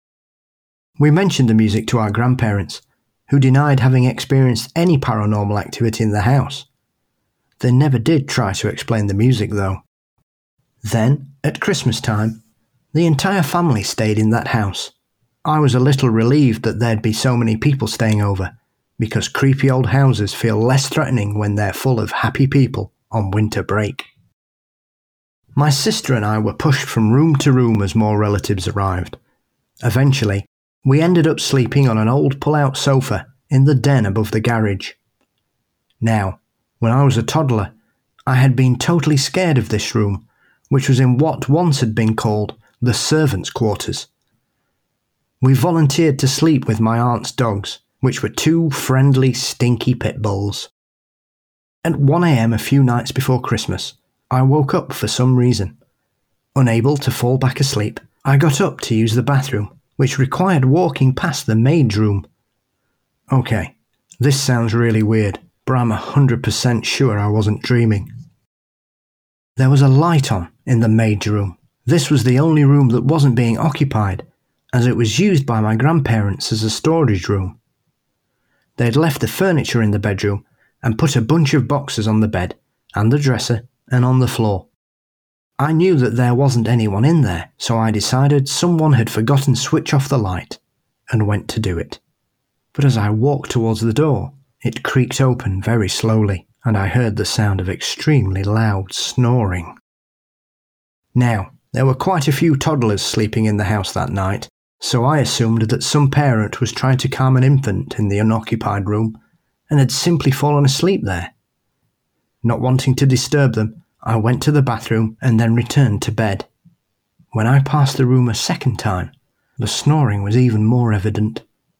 We mentioned the music to our grandparents, who denied having experienced any paranormal activity in the house. They never did try to explain the music, though. Then, at Christmas time, the entire family stayed in that house. I was a little relieved that there'd be so many people staying over, because creepy old houses feel less threatening when they're full of happy people on winter break. My sister and I were pushed from room to room as more relatives arrived. Eventually, we ended up sleeping on an old pull-out sofa in the den above the garage. Now, when I was a toddler, I had been totally scared of this room, which was in what once had been called the servants' quarters. We volunteered to sleep with my aunt's dogs, which were two friendly, stinky pit bulls. At one a.m. a few nights before Christmas, I woke up for some reason. Unable to fall back asleep, I got up to use the bathroom, which required walking past the maid's room. Okay, this sounds really weird, but I'm one hundred percent sure I wasn't dreaming. There was a light on in the maid's room. This was the only room that wasn't being occupied, as it was used by my grandparents as a storage room. They'd left the furniture in the bedroom and put a bunch of boxes on the bed and the dresser and on the floor. I knew that there wasn't anyone in there, so I decided someone had forgotten to switch off the light and went to do it. But as I walked towards the door, it creaked open very slowly, and I heard the sound of extremely loud snoring. Now, there were quite a few toddlers sleeping in the house that night, so I assumed that some parent was trying to calm an infant in the unoccupied room and had simply fallen asleep there. Not wanting to disturb them, I went to the bathroom and then returned to bed. When I passed the room a second time, the snoring was even more evident.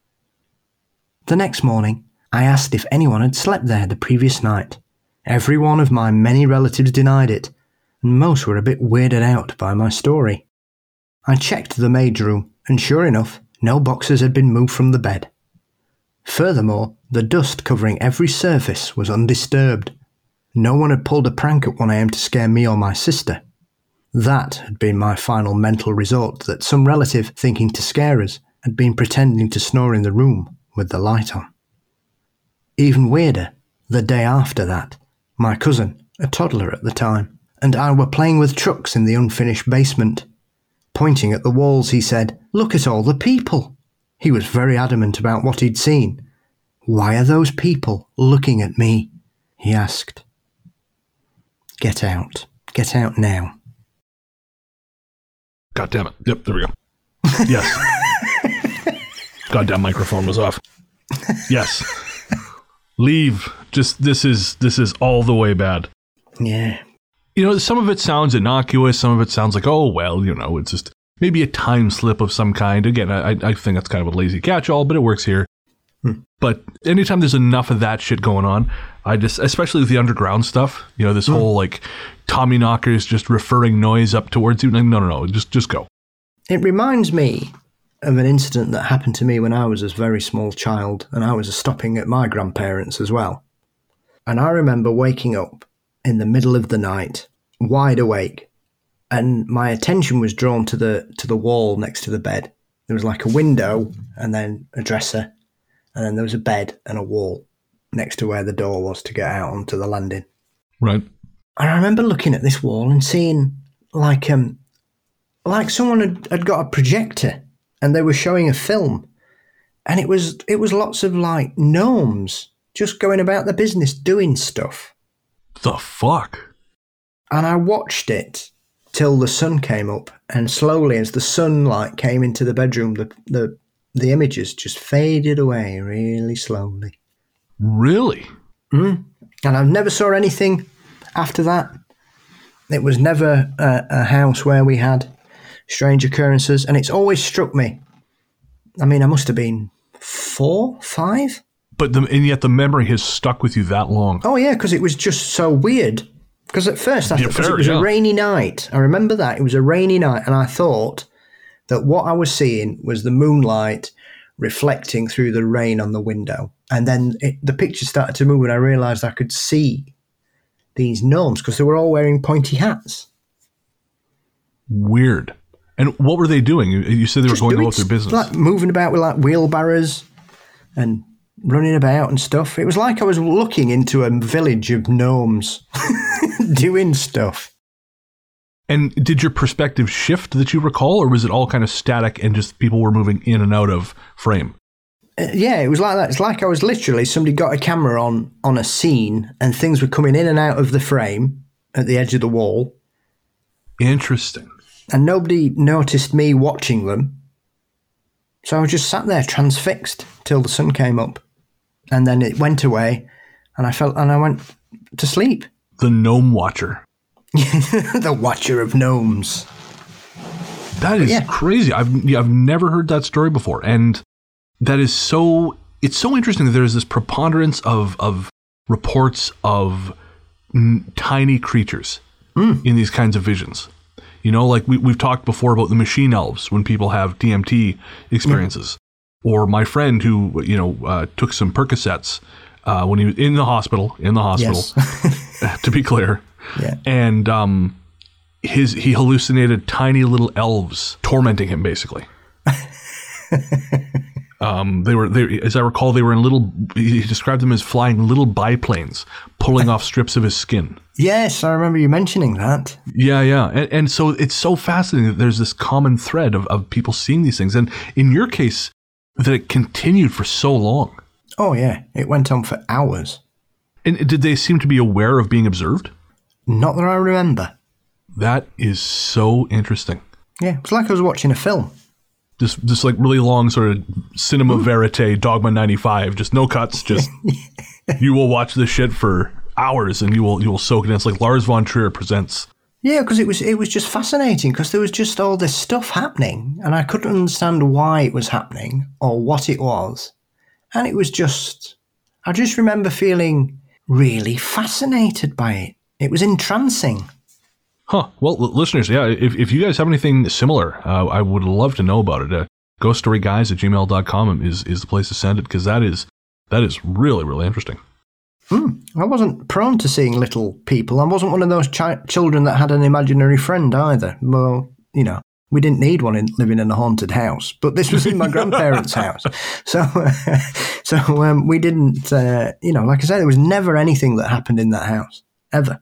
The next morning, I asked if anyone had slept there the previous night. Every one of my many relatives denied it, and most were a bit weirded out by my story. I checked the maid's room, and sure enough, no boxes had been moved from the bed. Furthermore, the dust covering every surface was undisturbed. No one had pulled a prank at one a.m. to scare me or my sister. That had been my final mental resort, that some relative, thinking to scare us, had been pretending to snore in the room with the light on. Even weirder, the day after that, my cousin, a toddler at the time, and I were playing with trucks in the unfinished basement. Pointing at the walls, he said, "Look at all the people." He was very adamant about what he'd seen. "Why are those people looking at me?" he asked. Get out. Get out now. God damn it. Yep, there we go. Yes. Goddamn microphone was off. Yes. Leave. Just, this is, this is all the way bad. Yeah. You know, some of it sounds innocuous. Some of it sounds like, oh, well, you know, it's just maybe a time slip of some kind. Again, I, I think that's kind of a lazy catch-all, but it works here. Hmm. But anytime there's enough of that shit going on, I just, especially with the underground stuff, you know, this hmm. whole, like, Tommy knockers just referring noise up towards you. No, no, no, just, just go. It reminds me of an incident that happened to me when I was a very small child, and I was stopping at my grandparents' as well. And I remember waking up in the middle of the night, wide awake, and my attention was drawn to the to the wall next to the bed. There was like a window, and then a dresser, and then there was a bed and a wall next to where the door was to get out onto the landing. Right. And I remember looking at this wall and seeing like um like someone had, had got a projector and they were showing a film, and it was it was lots of like gnomes just going about their business doing stuff. The fuck? And I watched it till the sun came up, and slowly as the sunlight came into the bedroom, the the, the images just faded away really slowly. Really? Mm. And I never saw anything after that. It was never a, a house where we had strange occurrences, and it's always struck me. I mean, I must have been four, five? But the, and yet the memory has stuck with you that long. Oh, yeah, because it was just so weird. Because at first I Yeah, thought, 'cause fair, it was yeah. a rainy night. I remember that. It was a rainy night, and I thought that what I was seeing was the moonlight reflecting through the rain on the window. And then it, the picture started to move, and I realised I could see these gnomes because they were all wearing pointy hats. Weird. And what were they doing? You- You said they Just were going doing about their business. Like moving about with like wheelbarrows and running about and stuff. It was like I was looking into a village of gnomes doing stuff. And did your perspective shift that you recall, or was it all kind of static and just people were moving in and out of frame? Uh, yeah, it was like that. It's like I was literally, somebody got a camera on on a scene and things were coming in and out of the frame at the edge of the wall. Interesting. And nobody noticed me watching them. So I just sat there transfixed till the sun came up. And then it went away and I felt, and I went to sleep. The Gnome Watcher. The Watcher of Gnomes. That is Yeah. crazy. I've yeah, I've never heard that story before, and that is so. It's so interesting that there is this preponderance of of reports of n- tiny creatures Mm. in these kinds of visions. You know, like we we've talked before about the machine elves when people have D M T experiences, or my friend who you know uh, took some Percocets uh, when he was in the hospital. In the hospital, Yes. to be clear. Yeah. And um, his he hallucinated tiny little elves tormenting him, basically. um, they were, they, as I recall, they were in little. He described them as flying little biplanes, pulling off strips of his skin. Yes, I remember you mentioning that. Yeah, yeah, and, and so it's so fascinating that there's this common thread of, of people seeing these things, and in your case, that it continued for so long. Oh, yeah. It went on for hours. And did they seem to be aware of being observed? Not that I remember. That is so interesting. Yeah, it was like I was watching a film. Just, just like really long sort of cinema verite, Dogma ninety-five, just no cuts. Just you will watch this shit for hours, and you will you will soak it in. It's like Lars von Trier presents. Yeah, because it was it was just fascinating because there was just all this stuff happening, and I couldn't understand why it was happening or what it was, and it was just I just remember feeling really fascinated by it. It was entrancing. Huh. Well, l- listeners, yeah, if, if you guys have anything similar, uh, I would love to know about it. Uh, ghost story guys at gmail dot com is, is the place to send it, because that is that is really, really interesting. Hmm. I wasn't prone to seeing little people. I wasn't one of those chi- children that had an imaginary friend either. Well, you know, we didn't need one in, living in a haunted house, but this was in my grandparents' house. So, uh, so um, we didn't, uh, you know, like I said, there was never anything that happened in that house, ever.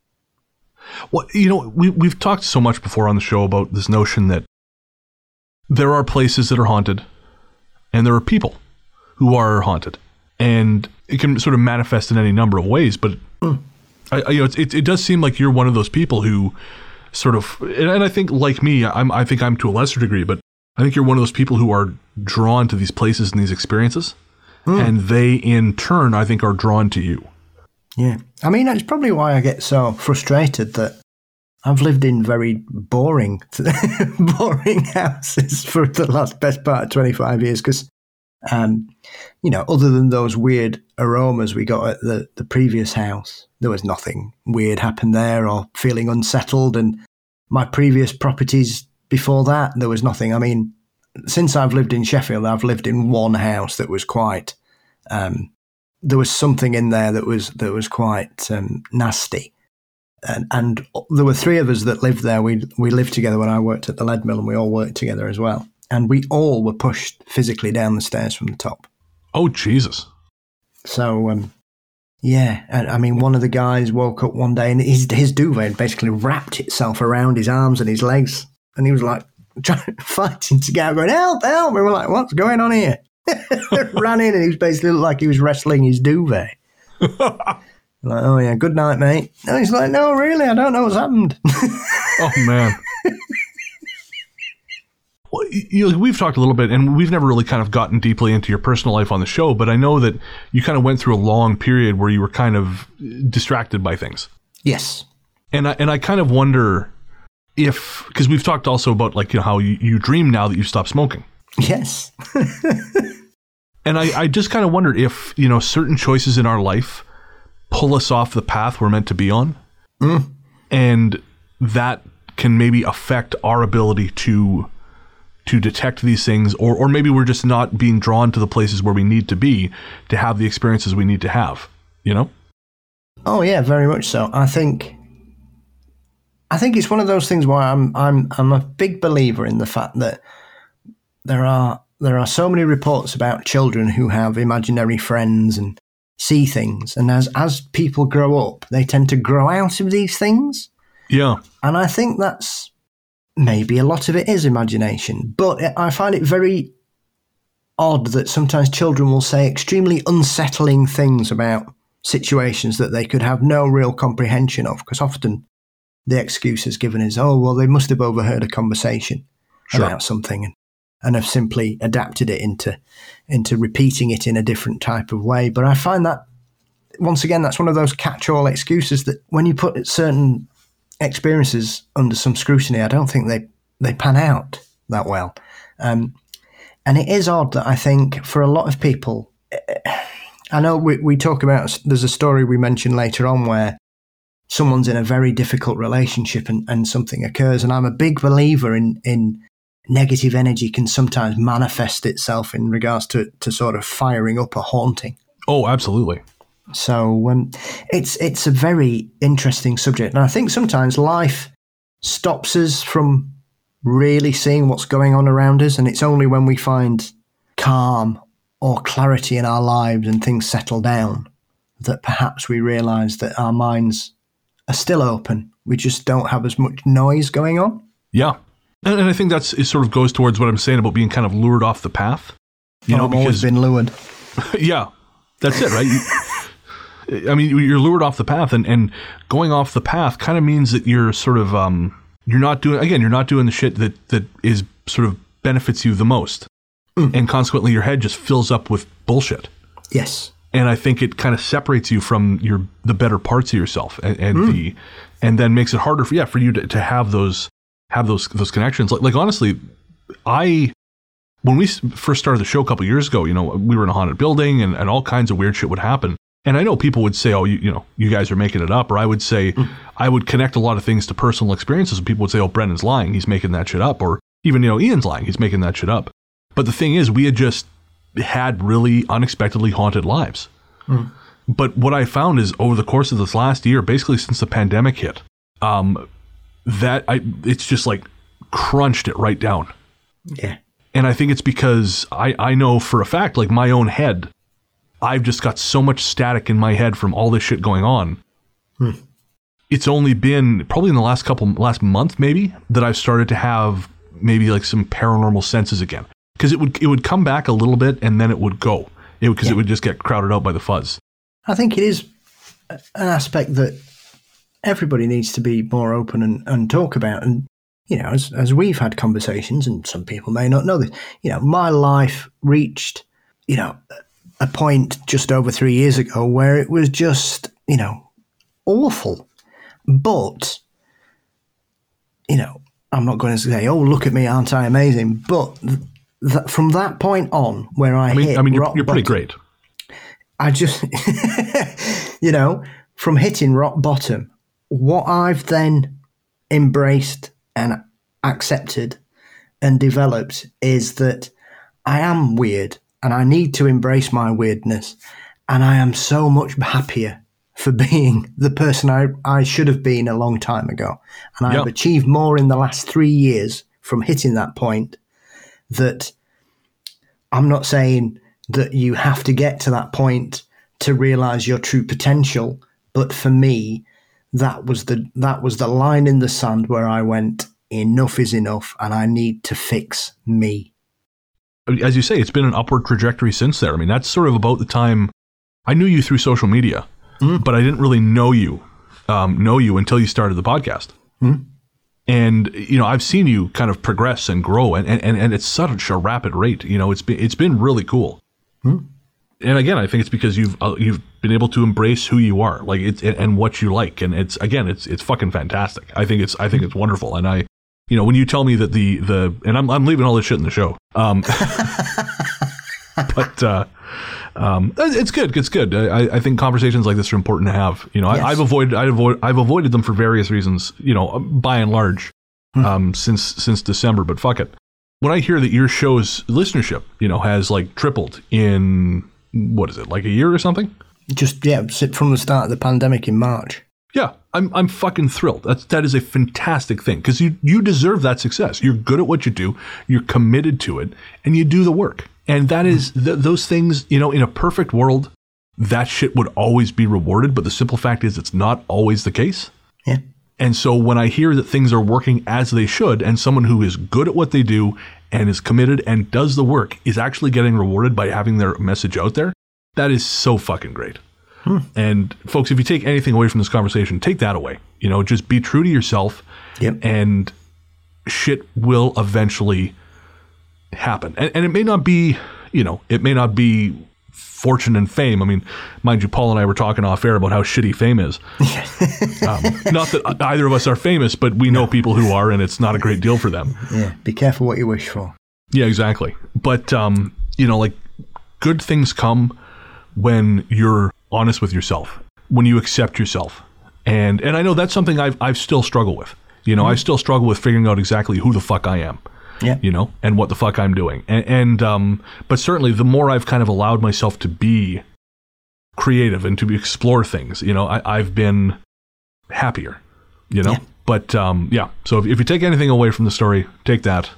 Well, you know, we, we've talked so much before on the show about this notion that there are places that are haunted and there are people who are haunted, and it can sort of manifest in any number of ways. But mm. I, I, you know, it, it, it does seem like you're one of those people who sort of, and, and I think like me, I'm, I think I'm to a lesser degree, but I think you're one of those people who are drawn to these places and these experiences, mm. and they in turn, I think, are drawn to you. Yeah. I mean, that's probably why I get so frustrated that I've lived in very boring, boring houses for the last best part of twenty-five years because, um, you know, other than those weird aromas we got at the, the previous house, there was nothing weird happened there or feeling unsettled. And my previous properties before that, there was nothing. I mean, since I've lived in Sheffield, I've lived in one house that was quite... Um, there was something in there that was that was quite um, nasty, and and there were three of us that lived there. We we lived together when I worked at the lead mill, and we all worked together as well. And we all were pushed physically down the stairs from the top. Oh Jesus! So um, yeah, and I mean, one of the guys woke up one day and his his duvet basically wrapped itself around his arms and his legs, and he was like trying fighting to get out, going help, help. We were like, what's going on here? Ran in and he was basically looked like he was wrestling his duvet. Like, oh yeah, good night, mate. And he's like, no, really, I don't know what's happened. Oh man. Well, you know, we've talked a little bit, and we've never really kind of gotten deeply into your personal life on the show, but I know that you kind of went through a long period where you were kind of distracted by things. Yes. And I and I kind of wonder if, because we've talked also about like, you know, how you, you dream now that you've stopped smoking. Yes. And I, I just kind of wondered if, you know, certain choices in our life pull us off the path we're meant to be on. Mm. And that can maybe affect our ability to to detect these things, or or maybe we're just not being drawn to the places where we need to be to have the experiences we need to have, you know? Oh yeah, very much so. I think I think it's one of those things where I'm I'm I'm a big believer in the fact that there are there are so many reports about children who have imaginary friends and see things, and as as people grow up, they tend to grow out of these things. Yeah. And I think that's maybe a lot of it is imagination, but I find it very odd that sometimes children will say extremely unsettling things about situations that they could have no real comprehension of, because often the excuse is given is, oh, well, they must have overheard a conversation sure. about something and, and have simply adapted it into into repeating it in a different type of way. But I find that, once again, that's one of those catch-all excuses that when you put certain experiences under some scrutiny, I don't think they, they pan out that well. Um, and it is odd that I think for a lot of people, I know we, we talk about, there's a story we mentioned later on where someone's in a very difficult relationship and, and something occurs. And I'm a big believer in, in negative energy can sometimes manifest itself in regards to, to sort of firing up a haunting. Oh, absolutely. So um, it's it's a very interesting subject. And I think sometimes life stops us from really seeing what's going on around us. And it's only when we find calm or clarity in our lives and things settle down that perhaps we realise that our minds are still open. We just don't have as much noise going on. Yeah. And, and I think that's, it sort of goes towards what I'm saying about being kind of lured off the path. You oh, know, I've because, always been lured. Yeah, that's it, right? You, I mean, you're lured off the path, and, and going off the path kind of means that you're sort of, um, you're not doing, again, you're not doing the shit that, that is sort of benefits you the most. Mm. And consequently, your head just fills up with bullshit. Yes. And I think it kind of separates you from your, the better parts of yourself, and, and mm. the, and then makes it harder for, yeah, for you to, to have those, have those, those connections. Like, like honestly, I, when we first started the show a couple of years ago, you know, we were in a haunted building and, and all kinds of weird shit would happen. And I know people would say, oh, you, you know, you guys are making it up. Or I would say, mm. I would connect a lot of things to personal experiences. And people would say, oh, Brendan's lying. He's making that shit up. Or even, you know, Ian's lying. He's making that shit up. But the thing is, we had just had really unexpectedly haunted lives. Mm. But what I found is over the course of this last year, basically since the pandemic hit, um, that I, it's just like crunched it right down. Yeah. And I think it's because I, I know for a fact, like my own head, I've just got so much static in my head from all this shit going on. Hmm. It's only been probably in the last couple, last month maybe, that I've started to have maybe like some paranormal senses again. Because it would it would come back a little bit and then it would go. Because it, yeah. it would just get crowded out by the fuzz. I think it is an aspect that everybody needs to be more open and, and talk about. And, you know, as, as we've had conversations, and some people may not know this, you know, my life reached, you know, a point just over three years ago where it was just, you know, awful. But, you know, I'm not going to say, oh, look at me, aren't I amazing? But th- from that point on where I, I mean, hit I mean, you're, rock you're pretty bottom, great. I just, you know, from hitting rock bottom, what I've then embraced and accepted and developed is that I am weird. And I need to embrace my weirdness. And I am so much happier for being the person I, I should have been a long time ago. And I've yep. achieved more in the last three years from hitting that point, that I'm not saying that you have to get to that point to realize your true potential. But for me, that was the that was the line in the sand where I went, enough is enough, and I need to fix me. As you say, it's been an upward trajectory since there. I mean, that's sort of about the time I knew you through social media, mm. but I didn't really know you, um, know you until you started the podcast. Mm. And, you know, I've seen you kind of progress and grow, and, and, and it's such a rapid rate. You know, it's been, it's been really cool. Mm. And again, I think it's because you've, uh, you've been able to embrace who you are, like it's, and what you like. And it's, again, it's, it's fucking fantastic. I think it's, I think it's wonderful. And I, you know, when you tell me that the, the, and I'm, I'm leaving all this shit in the show. Um, but, uh, um, it's good. It's good. I, I think conversations like this are important to have. You know, yes. I, I've avoided, I've avoided, I've avoided them for various reasons. You know, by and large, hmm. um, since since December. But fuck it. When I hear that your show's listenership, you know, has like tripled in what is it, like a year or something? Just yeah, from the start of the pandemic in March. Yeah, I'm I'm fucking thrilled. That's that is a fantastic thing because you you deserve that success. You're good at what you do. You're committed to it, and you do the work. And that is th- those things. You know, in a perfect world, that shit would always be rewarded. But the simple fact is, it's not always the case. Yeah. And so when I hear that things are working as they should, and someone who is good at what they do and is committed and does the work is actually getting rewarded by having their message out there, that is so fucking great. Hmm. And folks, if you take anything away from this conversation, take that away. You know, just be true to yourself, yep. and shit will eventually happen. And, and it may not be, you know, it may not be fortune and fame. I mean, mind you, Paul and I were talking off air about how shitty fame is. um, not that either of us are famous, but we know people who are, and it's not a great deal for them. Yeah, be careful what you wish for. Yeah, exactly. But, um, you know, like, good things come when you're honest with yourself, when you accept yourself. And and I know that's something I've I've still struggled with. You know, mm-hmm. I still struggle with figuring out exactly who the fuck I am. Yeah. You know, and what the fuck I'm doing. And, and um but certainly the more I've kind of allowed myself to be creative and to explore things, you know, I, I've been happier, you know. Yeah. But um yeah, so if, if you take anything away from the story, take that.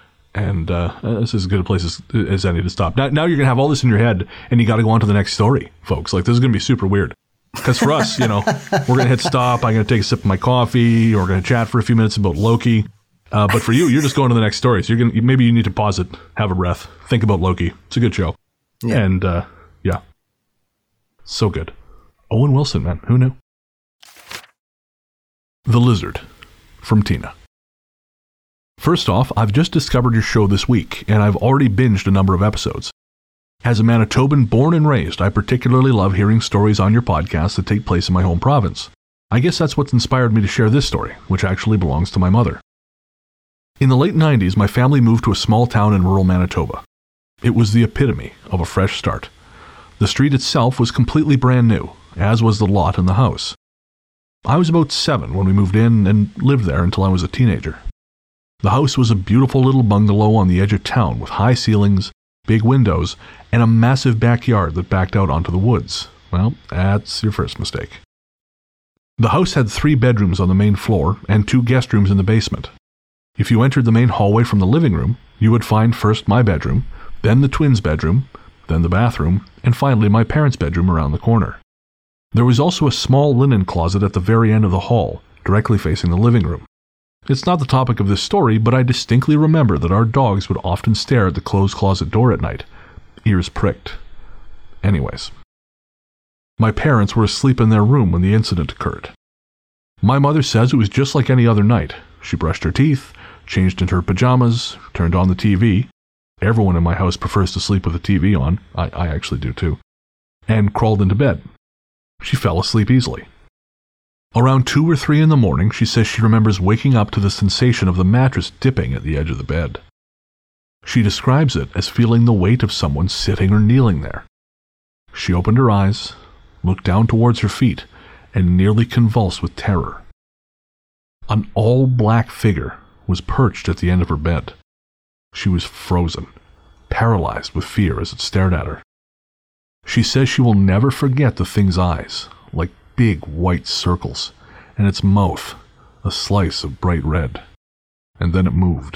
And uh, this is as good a place as, as any to stop. Now, now you're going to have all this in your head, and you got to go on to the next story, folks. Like, this is going to be super weird. Because for us, you know, we're going to hit stop. I'm going to take a sip of my coffee, or we're going to chat for a few minutes about Loki. Uh, but for you, you're just going to the next story. So you're going to, maybe you need to pause it, have a breath, think about Loki. It's a good show. Yeah. And, uh, yeah. So good. Owen Wilson, man. Who knew? The Lizard, from Tina. First off, I've just discovered your show this week, and I've already binged a number of episodes. As a Manitoban born and raised, I particularly love hearing stories on your podcast that take place in my home province. I guess that's what's inspired me to share this story, which actually belongs to my mother. In the late nineties, my family moved to a small town in rural Manitoba. It was the epitome of a fresh start. The street itself was completely brand new, as was the lot and the house. I was about seven when we moved in and lived there until I was a teenager. The house was a beautiful little bungalow on the edge of town with high ceilings, big windows, and a massive backyard that backed out onto the woods. Well, that's your first mistake. The house had three bedrooms on the main floor and two guest rooms in the basement. If you entered the main hallway from the living room, you would find first my bedroom, then the twins' bedroom, then the bathroom, and finally my parents' bedroom around the corner. There was also a small linen closet at the very end of the hall, directly facing the living room. It's not the topic of this story, but I distinctly remember that our dogs would often stare at the closed closet door at night, ears pricked. Anyways, my parents were asleep in their room when the incident occurred. My mother says it was just like any other night. She brushed her teeth, changed into her pajamas, turned on the T V. Everyone in my house prefers to sleep with the T V on. I, I actually do too. And crawled into bed. She fell asleep easily. Around two or three in the morning, she says she remembers waking up to the sensation of the mattress dipping at the edge of the bed. She describes it as feeling the weight of someone sitting or kneeling there. She opened her eyes, looked down towards her feet, and nearly convulsed with terror. An all-black figure was perched at the end of her bed. She was frozen, paralyzed with fear as it stared at her. She says she will never forget the thing's eyes, like big white circles, and its mouth, a slice of bright red. And then it moved.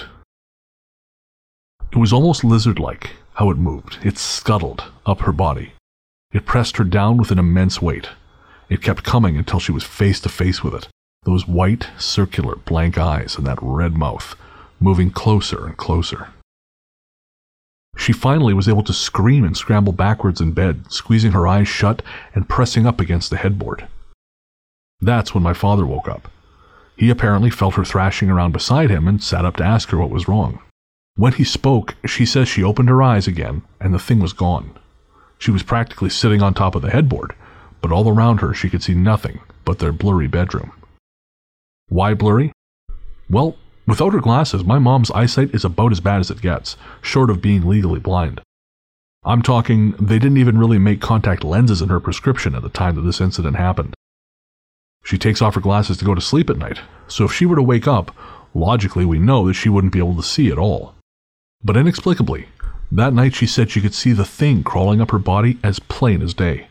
It was almost lizard-like how it moved. It scuttled up her body. It pressed her down with an immense weight. It kept coming until she was face to face with it, those white, circular, blank eyes and that red mouth, moving closer and closer. She finally was able to scream and scramble backwards in bed, squeezing her eyes shut and pressing up against the headboard. That's when my father woke up. He apparently felt her thrashing around beside him and sat up to ask her what was wrong. When he spoke, she says she opened her eyes again, and the thing was gone. She was practically sitting on top of the headboard, but all around her she could see nothing but their blurry bedroom. Why blurry? Well, without her glasses, my mom's eyesight is about as bad as it gets, short of being legally blind. I'm talking, they didn't even really make contact lenses in her prescription at the time that this incident happened. She takes off her glasses to go to sleep at night, so if she were to wake up, logically we know that she wouldn't be able to see at all. But inexplicably, that night she said she could see the thing crawling up her body as plain as day.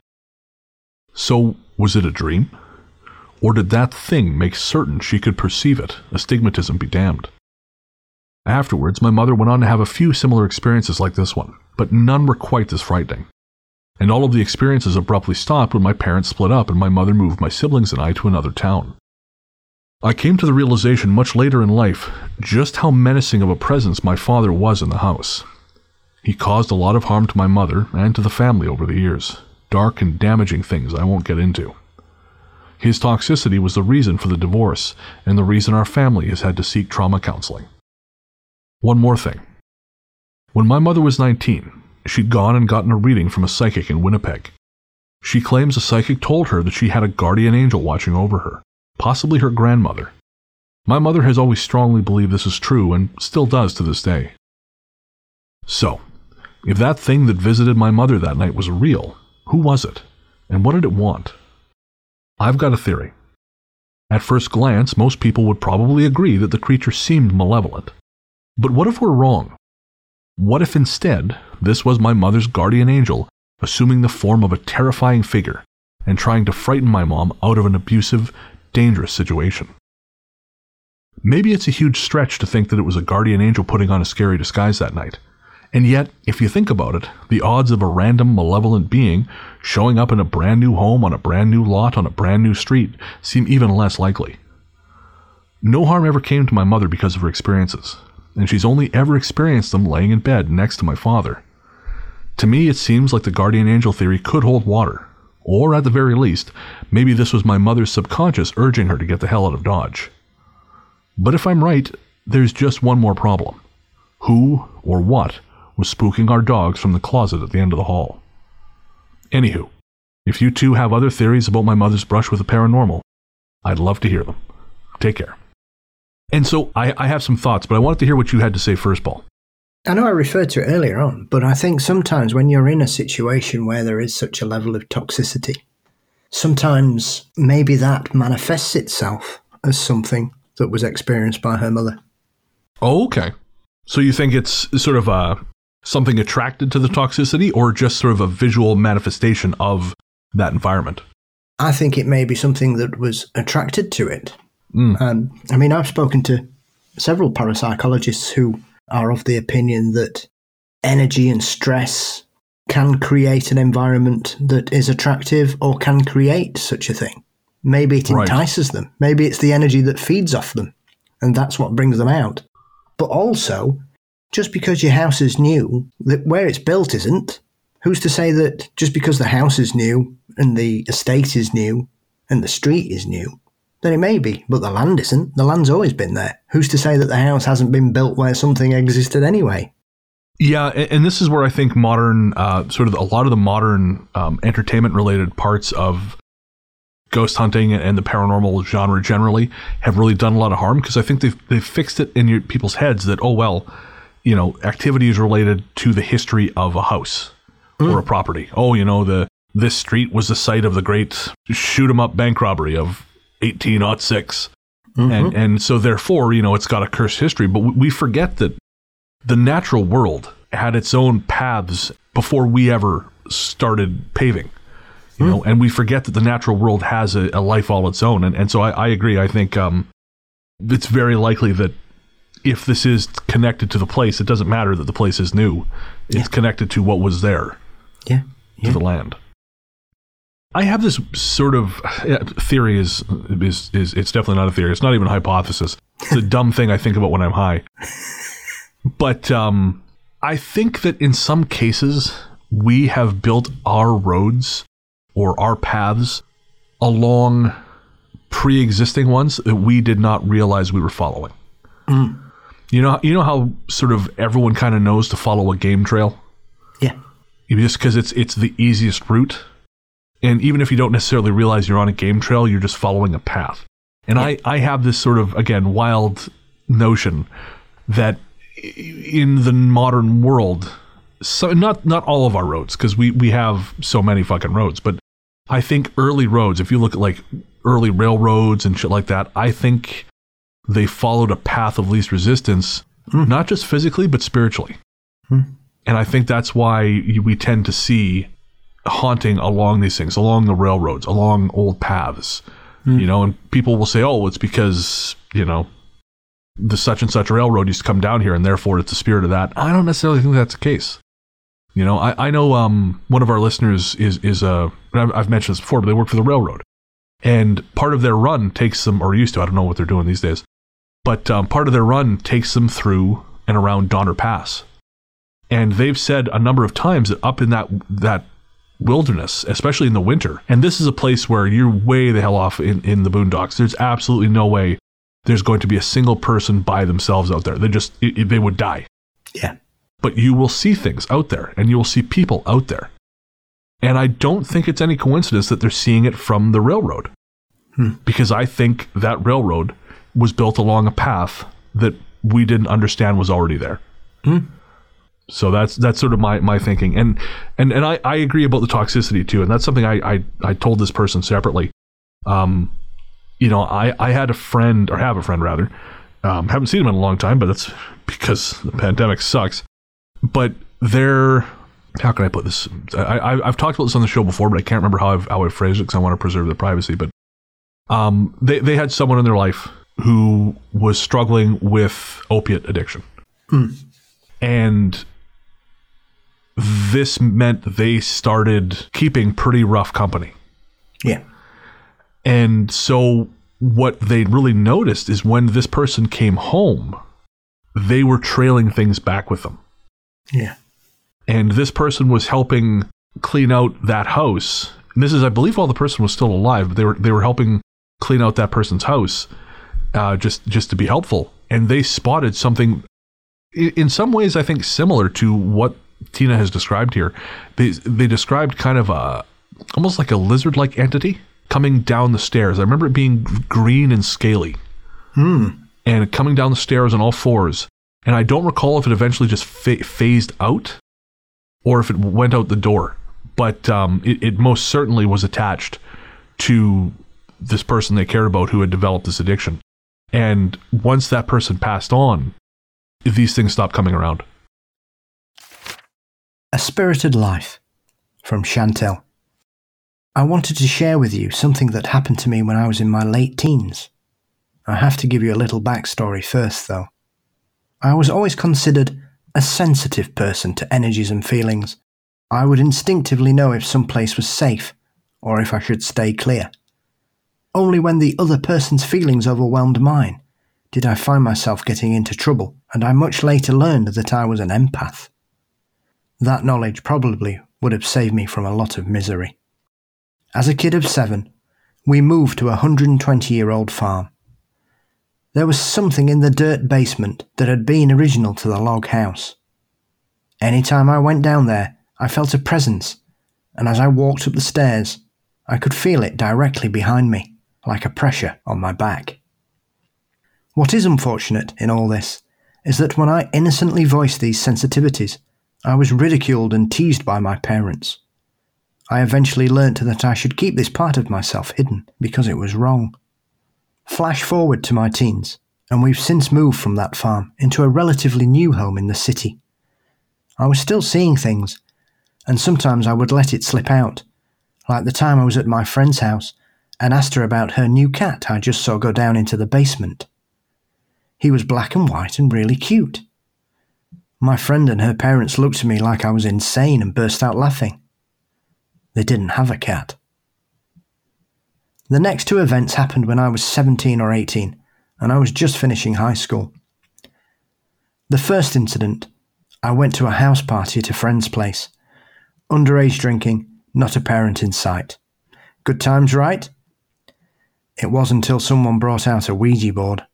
So, was it a dream? Or did that thing make certain she could perceive it, astigmatism be damned? Afterwards, my mother went on to have a few similar experiences like this one, but none were quite as frightening. And all of the experiences abruptly stopped when my parents split up and my mother moved my siblings and I to another town. I came to the realization much later in life just how menacing of a presence my father was in the house. He caused a lot of harm to my mother and to the family over the years, dark and damaging things I won't get into. His toxicity was the reason for the divorce and the reason our family has had to seek trauma counseling. One more thing. When my mother was nineteen, she'd gone and gotten a reading from a psychic in Winnipeg. She claims a psychic told her that she had a guardian angel watching over her, possibly her grandmother. My mother has always strongly believed this is true and still does to this day. So, if that thing that visited my mother that night was real, who was it? And what did it want? I've got a theory. At first glance, most people would probably agree that the creature seemed malevolent. But what if we're wrong? What if instead, this was my mother's guardian angel, assuming the form of a terrifying figure, and trying to frighten my mom out of an abusive, dangerous situation? Maybe it's a huge stretch to think that it was a guardian angel putting on a scary disguise that night. And yet, if you think about it, the odds of a random malevolent being showing up in a brand new home on a brand new lot on a brand new street seem even less likely. No harm ever came to my mother because of her experiences, and she's only ever experienced them laying in bed next to my father. To me, it seems like the guardian angel theory could hold water, or at the very least, maybe this was my mother's subconscious urging her to get the hell out of Dodge. But if I'm right, there's just one more problem. Who, or what, was spooking our dogs from the closet at the end of the hall? Anywho, if you two have other theories about my mother's brush with the paranormal, I'd love to hear them. Take care. And so I, I have some thoughts, but I wanted to hear what you had to say first, Paul. I know I referred to it earlier on, but I think sometimes when you're in a situation where there is such a level of toxicity, sometimes maybe that manifests itself as something that was experienced by her mother. Oh, okay. So you think it's sort of a, something attracted to the toxicity, or just sort of a visual manifestation of that environment? I think it may be something that was attracted to it. Mm. Um, I mean, I've spoken to several parapsychologists who are of the opinion that energy and stress can create an environment that is attractive or can create such a thing. Maybe it entices right. them. Maybe it's the energy that feeds off them, and that's what brings them out. But also, just because your house is new, that where it's built isn't, who's to say that just because the house is new and the estate is new and the street is new, then it may be, but the land isn't. The land's always been there. Who's to say that the house hasn't been built where something existed anyway? Yeah, and this is where I think modern, uh, sort of a lot of the modern um, entertainment-related parts of ghost hunting and the paranormal genre generally have really done a lot of harm, because I think they've, they've fixed it in your, people's heads that, oh, well, you know, activity is related to the history of a house mm. or a property. Oh, you know, the this street was the site of the great shoot-'em-up bank robbery of eighteen oh six. Mm-hmm. And, and so therefore, you know, it's got a cursed history. But we forget that the natural world had its own paths before we ever started paving. You mm. know, and we forget that the natural world has a, a life all its own. And, and so I, I agree. I think um, it's very likely that if this is connected to the place, it doesn't matter that the place is new. It's yeah. connected to what was there, yeah. Yeah. to the land. I have this sort of yeah, theory is, is is it's definitely not a theory. It's not even a hypothesis. It's a dumb thing I think about when I'm high. But um, I think that in some cases, we have built our roads or our paths along pre-existing ones that we did not realize we were following. Mm. You know, you know how sort of everyone kind of knows to follow a game trail? Yeah. Just because it's it's the easiest route. And even if you don't necessarily realize you're on a game trail, you're just following a path. And yeah. I, I have this sort of, again, wild notion that in the modern world, so not not all of our roads, because we, we have so many fucking roads, but I think early roads, if you look at like early railroads and shit like that, I think they followed a path of least resistance, mm. not just physically, but spiritually. Mm. And I think that's why you, we tend to see haunting along these things, along the railroads, along old paths, mm. you know, and people will say, oh, it's because, you know, the such and such railroad used to come down here and therefore it's the spirit of that. I don't necessarily think that's the case. You know, I, I know um, one of our listeners is, is a, I've, I've mentioned this before, but they work for the railroad. And part of their run takes them, or used to, I don't know what they're doing these days, but um, part of their run takes them through and around Donner Pass. And they've said a number of times that up in that that wilderness, especially in the winter, and this is a place where you're way the hell off in, in the boondocks, there's absolutely no way there's going to be a single person by themselves out there. They just, it, they would die. Yeah. But you will see things out there, and you will see people out there. And I don't think it's any coincidence that they're seeing it from the railroad. Hmm. Because I think that railroad was built along a path that we didn't understand was already there. Hmm. So that's that's sort of my, my thinking. And and, and I, I agree about the toxicity too. And that's something I, I, I told this person separately. Um, you know, I, I had a friend, or have a friend rather. Um, haven't seen him in a long time, but that's because the pandemic sucks. But they're... How can I put this? I, I, I've talked about this on the show before, but I can't remember how I've, how I phrased it because I want to preserve their privacy. But um, they, they had someone in their life who was struggling with opiate addiction. Mm. And this meant they started keeping pretty rough company. Yeah. And so what they really noticed is when this person came home, they were trailing things back with them. Yeah. And this person was helping clean out that house. And this is, I believe, while the person was still alive, but they were they were helping clean out that person's house, uh, just just to be helpful. And they spotted something, in some ways, I think, similar to what Tina has described here. They they described kind of a almost like a lizard-like entity coming down the stairs. I remember it being green and scaly, hmm. and coming down the stairs on all fours. And I don't recall if it eventually just fa- phased out, or if it went out the door, but um, it, it most certainly was attached to this person they cared about who had developed this addiction. And once that person passed on, these things stopped coming around. A Spirited Life, from Chantel. I wanted to share with you something that happened to me when I was in my late teens. I have to give you a little backstory first, though. I was always considered a sensitive person to energies and feelings. I would instinctively know if some place was safe, or if I should stay clear. Only when the other person's feelings overwhelmed mine did I find myself getting into trouble, and I much later learned that I was an empath. That knowledge probably would have saved me from a lot of misery. As a kid of seven, we moved to a one hundred twenty-year-old farm. There was something in the dirt basement that had been original to the log house. Any time I went down there, I felt a presence, and as I walked up the stairs, I could feel it directly behind me, like a pressure on my back. What is unfortunate in all this is that when I innocently voiced these sensitivities, I was ridiculed and teased by my parents. I eventually learnt that I should keep this part of myself hidden because it was wrong. Flash forward to my teens, and we've since moved from that farm into a relatively new home in the city. I was still seeing things, and sometimes I would let it slip out, like the time I was at my friend's house and asked her about her new cat I just saw go down into the basement. He was black and white and really cute. My friend and her parents looked at me like I was insane and burst out laughing. They didn't have a cat. The next two events happened when I was seventeen or eighteen, and I was just finishing high school. The first incident, I went to a house party at a friend's place. Underage drinking, not a parent in sight. Good times, right? It wasn't until someone brought out a Ouija board.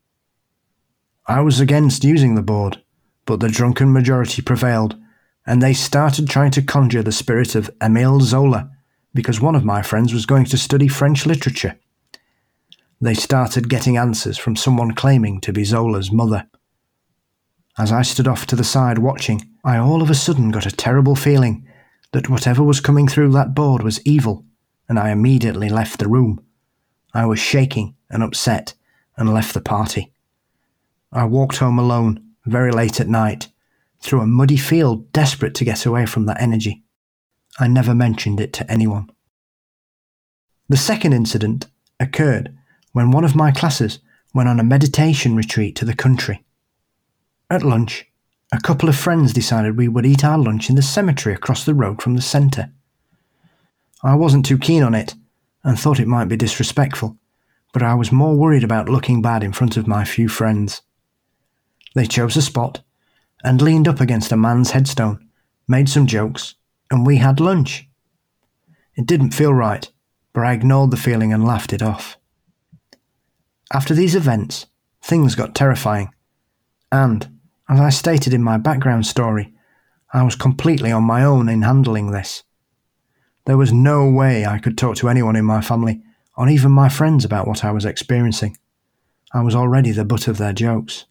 I was against using the board, but the drunken majority prevailed, and they started trying to conjure the spirit of Émile Zola, because one of my friends was going to study French literature. They started getting answers from someone claiming to be Zola's mother. As I stood off to the side watching, I all of a sudden got a terrible feeling that whatever was coming through that board was evil, and I immediately left the room. I was shaking and upset and left the party. I walked home alone, very late at night, through a muddy field, desperate to get away from that energy. I never mentioned it to anyone. The second incident occurred when one of my classes went on a meditation retreat to the country. At lunch, a couple of friends decided we would eat our lunch in the cemetery across the road from the centre. I wasn't too keen on it and thought it might be disrespectful, but I was more worried about looking bad in front of my few friends. They chose a spot and leaned up against a man's headstone, made some jokes, and we had lunch. It didn't feel right, but I ignored the feeling and laughed it off. After these events, things got terrifying, and, as I stated in my background story, I was completely on my own in handling this. There was no way I could talk to anyone in my family, or even my friends, about what I was experiencing. I was already the butt of their jokes.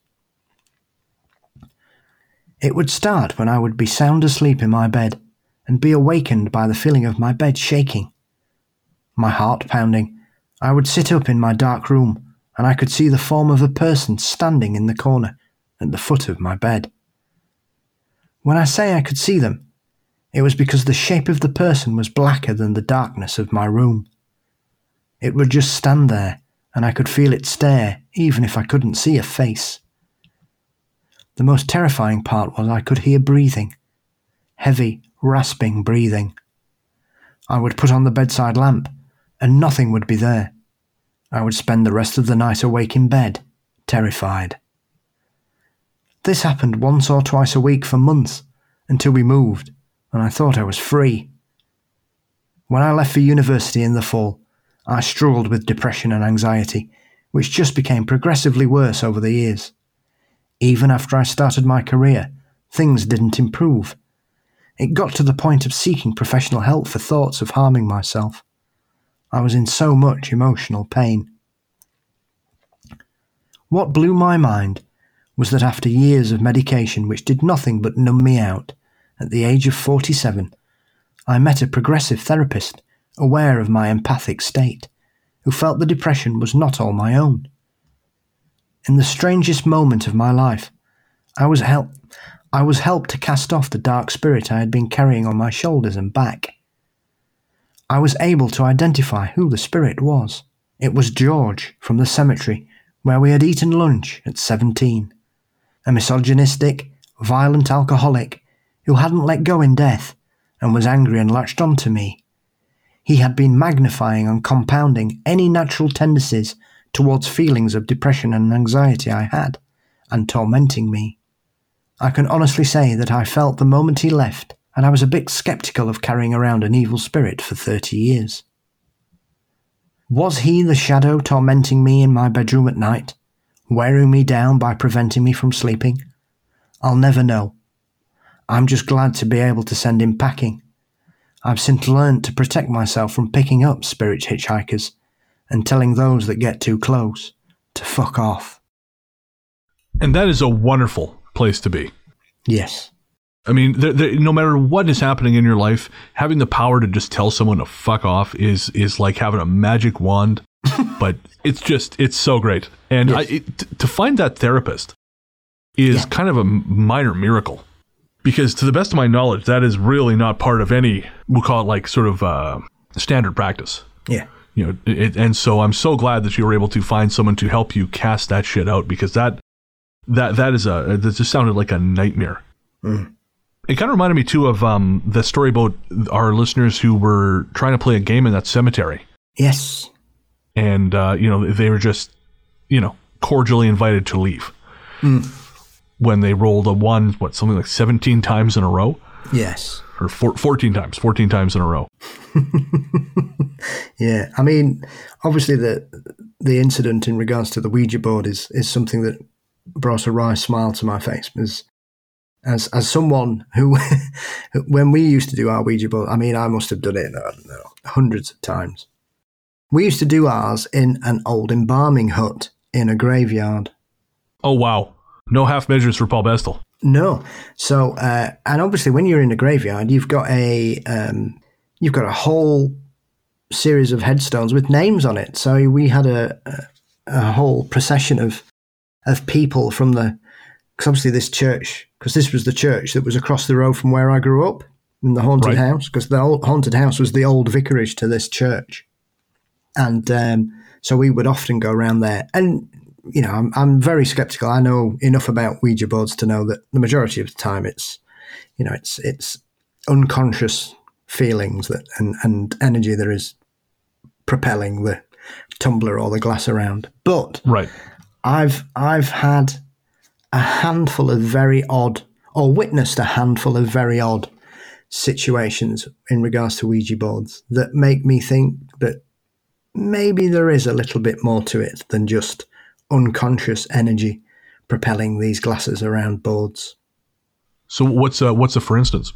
It would start when I would be sound asleep in my bed and be awakened by the feeling of my bed shaking. My heart pounding, I would sit up in my dark room and I could see the form of a person standing in the corner at the foot of my bed. When I say I could see them, it was because the shape of the person was blacker than the darkness of my room. It would just stand there and I could feel it stare even if I couldn't see a face. The most terrifying part was I could hear breathing, heavy, rasping breathing. I would put on the bedside lamp and nothing would be there. I would spend the rest of the night awake in bed, terrified. This happened once or twice a week for months until we moved, and I thought I was free. When I left for university in the fall, I struggled with depression and anxiety, which just became progressively worse over the years. Even after I started my career, things didn't improve. It got to the point of seeking professional help for thoughts of harming myself. I was in so much emotional pain. What blew my mind was that after years of medication which did nothing but numb me out, at the age of forty-seven, I met a progressive therapist aware of my empathic state, who felt the depression was not all my own. In the strangest moment of my life, I was helped I was helped to cast off the dark spirit I had been carrying on my shoulders and back. I was able to identify who the spirit was. It was George from the cemetery where we had eaten lunch at seventeen, a misogynistic, violent alcoholic who hadn't let go in death and was angry and latched on to me. He had been magnifying and compounding any natural tendencies towards feelings of depression and anxiety I had, and tormenting me. I can honestly say that I felt the moment he left, and I was a bit sceptical of carrying around an evil spirit for thirty years. Was he the shadow tormenting me in my bedroom at night, wearing me down by preventing me from sleeping? I'll never know. I'm just glad to be able to send him packing. I've since learned to protect myself from picking up spirit hitchhikers and telling those that get too close to fuck off. And that is a wonderful place to be. Yes. I mean, there, there, no matter what is happening in your life, having the power to just tell someone to fuck off is is like having a magic wand. But it's just, it's so great. And yes. I, it, t- to find that therapist is yeah. kind of a minor miracle. Because to the best of my knowledge, that is really not part of any, we'll call it like sort of uh, standard practice. Yeah. You know, it, and so I'm so glad that you were able to find someone to help you cast that shit out, because that that that is a that just sounded like a nightmare. Mm. It kind of reminded me too of um, the story about our listeners who were trying to play a game in that cemetery. Yes. And uh, you know, they were just, you know, cordially invited to leave mm. when they rolled a one, what, something like seventeen times in a row. Yes. Or four, fourteen times, fourteen times in a row. Yeah, I mean, obviously the the incident in regards to the Ouija board is is something that brought a wry smile to my face. As as as someone who, when we used to do our Ouija board, I mean, I must have done it, I don't know, hundreds of times. We used to do ours in an old embalming hut in a graveyard. Oh wow! No half measures for Paul Bestel. No. So, uh, and obviously when you're in a graveyard, you've got a, um, you've got a whole series of headstones with names on it. So we had a, a, a whole procession of, of people from the, because obviously this church, because this was the church that was across the road from where I grew up, in the haunted right. house, because the old haunted house was the old vicarage to this church. And um, so we would often go around there. And, you know, I'm, I'm very skeptical. I know enough about Ouija boards to know that the majority of the time it's, you know, it's it's unconscious feelings that and, and energy that is propelling the tumbler or the glass around. But right. I've I've had a handful of very odd, or witnessed a handful of very odd situations in regards to Ouija boards that make me think that maybe there is a little bit more to it than just unconscious energy propelling these glasses around boards. So what's uh, what's a for instance?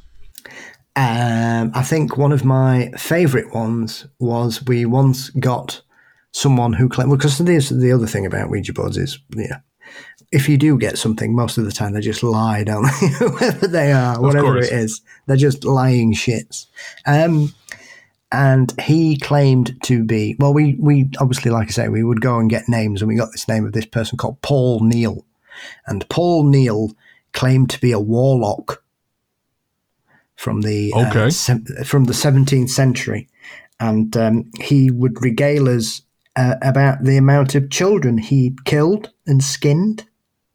Um, I think one of my favourite ones was we once got someone who claimed, because well, the other thing about Ouija boards is, you know, if you do get something, most of the time they just lie, don't they? Whoever they are, whatever it is, they're just lying shits. Um, and he claimed to be, well, we, we obviously, like I say, we would go and get names, and we got this name of this person called Paul Neal. And Paul Neal claimed to be a warlock from the okay. uh, se- from the seventeenth century. And um, he would regale us uh, about the amount of children he'd killed and skinned.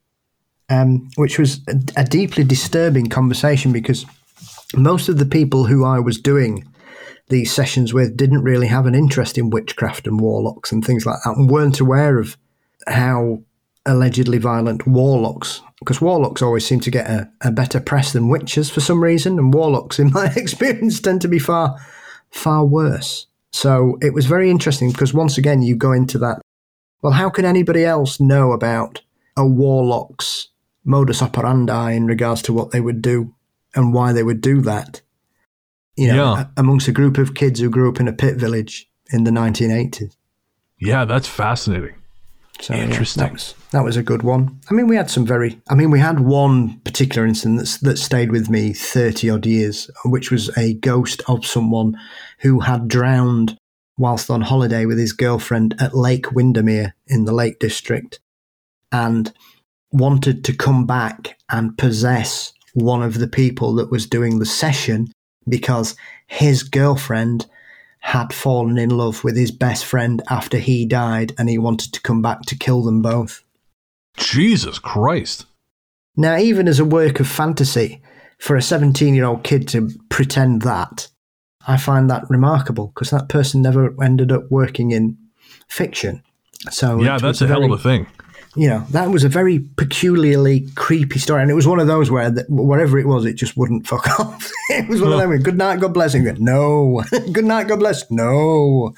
Um, which was a, a deeply disturbing conversation, because most of the people who I was doing these sessions with didn't really have an interest in witchcraft and warlocks and things like that, and weren't aware of how allegedly violent warlocks, because warlocks always seem to get a, a better press than witches for some reason, and warlocks, in my experience, tend to be far, far worse. So it was very interesting, because once again, you go into that, well, how can anybody else know about a warlock's modus operandi in regards to what they would do and why they would do that, you know, yeah. amongst a group of kids who grew up in a pit village in the nineteen eighties. Yeah, that's fascinating. So, Interesting. Yeah, that was, that was a good one. I mean, we had some very, I mean, we had one particular incident that's, that stayed with me thirty odd years, which was a ghost of someone who had drowned whilst on holiday with his girlfriend at Lake Windermere in the Lake District, and wanted to come back and possess one of the people that was doing the session, because his girlfriend had fallen in love with his best friend after he died, and he wanted to come back to kill them both. Jesus Christ. Now, even as a work of fantasy, for a seventeen-year-old kid to pretend that, I find that remarkable, because that person never ended up working in fiction. So yeah, that's a very, hell of a thing. You know, that was a very peculiarly creepy story. And it was one of those where, the, whatever it was, it just wouldn't fuck off. It was one of them where, good night, God bless. And you go, no. Good night, God bless. No.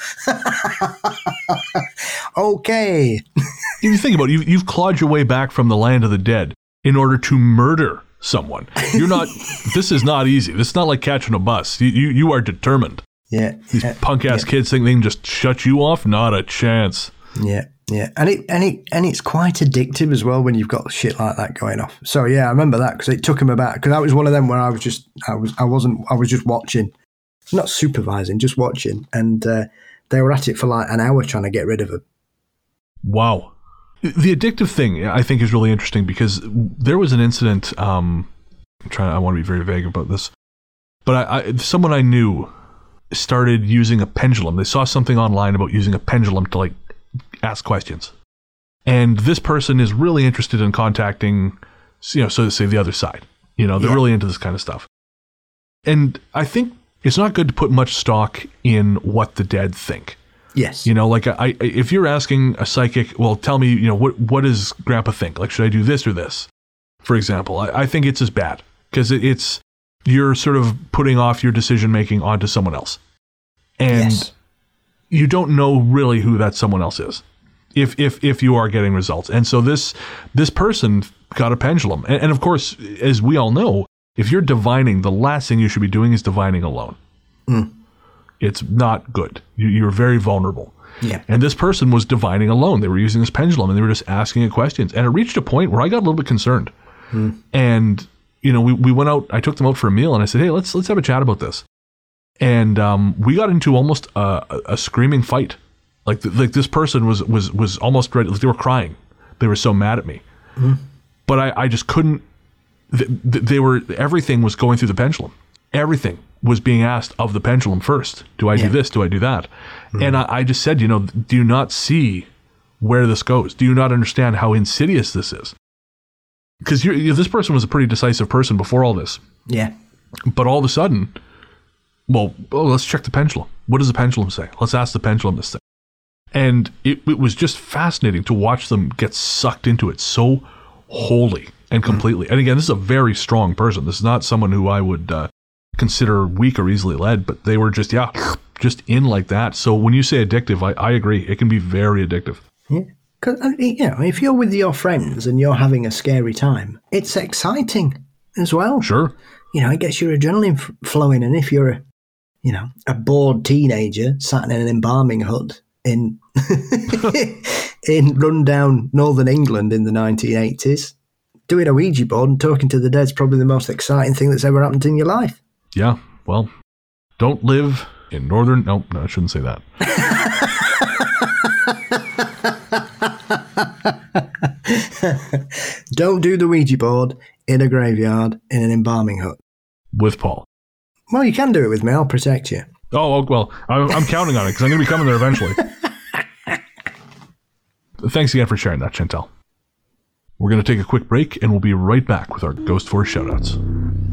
Okay. If you think about it, you've, you've clawed your way back from the land of the dead in order to murder someone. You're not, this is not easy. This is not like catching a bus. You you, you are determined. Yeah. These uh, punk-ass yeah. kids think they can just shut you off? Not a chance. Yeah. Yeah, and it and it and it's quite addictive as well when you've got shit like that going off. So yeah, I remember that, because it took him about, because that was one of them where I was just I was I wasn't I was just watching, not supervising, just watching, and uh, they were at it for like an hour trying to get rid of him. Wow, the addictive thing I think is really interesting, because there was an incident. Um, I'm trying. I want to be very vague about this, but I, I someone I knew started using a pendulum. They saw something online about using a pendulum to like ask questions, and this person is really interested in contacting, you know, so to say, the other side. You know, they're yeah. really into this kind of stuff, and I think it's not good to put much stock in what the dead think. Yes, you know, like I, I if you're asking a psychic, well, tell me, you know, what what does Grandpa think? Like, should I do this or this? For example, I, I think it's as bad, because it, it's you're sort of putting off your decision making onto someone else, and. Yes. You don't know really who that someone else is, if if if you are getting results. And so this this person got a pendulum, and, and of course, as we all know, if you're divining, the last thing you should be doing is divining alone. Mm. It's not good. You, you're very vulnerable. Yeah. And this person was divining alone. They were using this pendulum and they were just asking it questions. And it reached a point where I got a little bit concerned. Hmm. And, you know, we, we went out, I took them out for a meal and I said, hey, let's let's have a chat about this. And um, we got into almost a, a screaming fight. Like the, like this person was was was almost ready. They were crying. They were so mad at me. Hmm. But I, I just couldn't, they, they were, everything was going through the pendulum. Everything was being asked of the pendulum first. Do I yeah. do this? Do I do that? Mm. And I, I just said, you know, do you not see where this goes? Do you not understand how insidious this is? Because you know, this person was a pretty decisive person before all this. Yeah. But all of a sudden, well, well, let's check the pendulum. What does the pendulum say? Let's ask the pendulum this thing. And it, it was just fascinating to watch them get sucked into it so wholly and completely. Mm. And again, this is a very strong person. This is not someone who I would uh, consider weak or easily led, but they were just, yeah, just in like that. So when you say addictive, I, I agree. It can be very addictive. Yeah. Because, you know, if you're with your friends and you're having a scary time, it's exciting as well. Sure. You know, it gets your adrenaline f- flowing. And if you're, a, you know, a bored teenager sat in an embalming hut in in rundown northern England in the nineteen eighties, doing a Ouija board and talking to the dead is probably the most exciting thing that's ever happened in your life. Yeah, well, don't live in northern... No, no, I shouldn't say that. Don't do the Ouija board in a graveyard in an embalming hut. With Paul. Well, you can do it with me. I'll protect you. Oh, well, I'm, I'm counting on it because I'm going to be coming there eventually. Thanks again for sharing that, Chantel. We're going to take a quick break and we'll be right back with our Ghost Force shoutouts.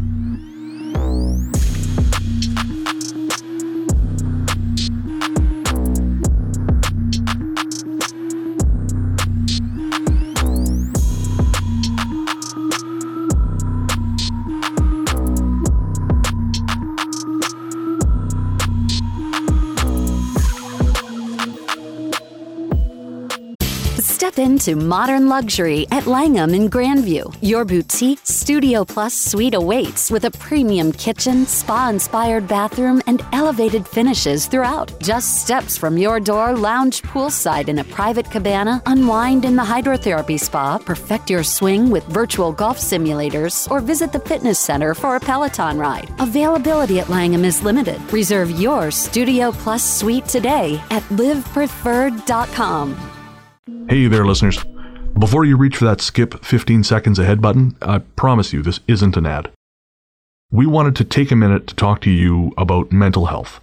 Step into modern luxury at Langham in Grandview. Your boutique Studio Plus suite awaits with a premium kitchen, spa-inspired bathroom, and elevated finishes throughout. Just steps from your door, lounge poolside in a private cabana, unwind in the hydrotherapy spa, perfect your swing with virtual golf simulators, or visit the fitness center for a Peloton ride. Availability at Langham is limited. Reserve your Studio Plus suite today at live preferred dot com. Hey there, listeners. Before you reach for that skip fifteen seconds ahead button, I promise you this isn't an ad. We wanted to take a minute to talk to you about mental health.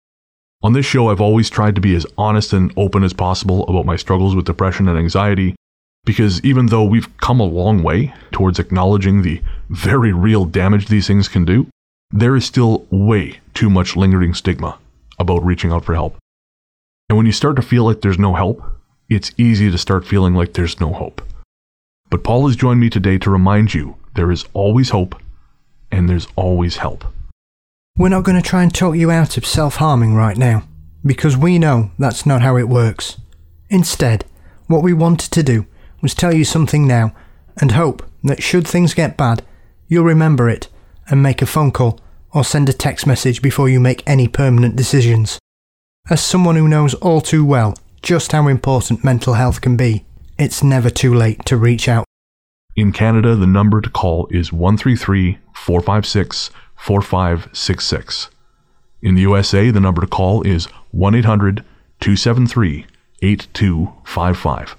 On this show, I've always tried to be as honest and open as possible about my struggles with depression and anxiety, because even though we've come a long way towards acknowledging the very real damage these things can do, there is still way too much lingering stigma about reaching out for help. And when you start to feel like there's no help, it's easy to start feeling like there's no hope. But Paul has joined me today to remind you there is always hope and there's always help. We're not going to try and talk you out of self-harming right now, because we know that's not how it works. Instead, what we wanted to do was tell you something now and hope that should things get bad, you'll remember it and make a phone call or send a text message before you make any permanent decisions. As someone who knows all too well just how important mental health can be, it's never too late to reach out. In Canada, the number to call is one three three, four five six, four five six six. In the U S A, the number to call is one eight hundred, two seven three, eight two five five.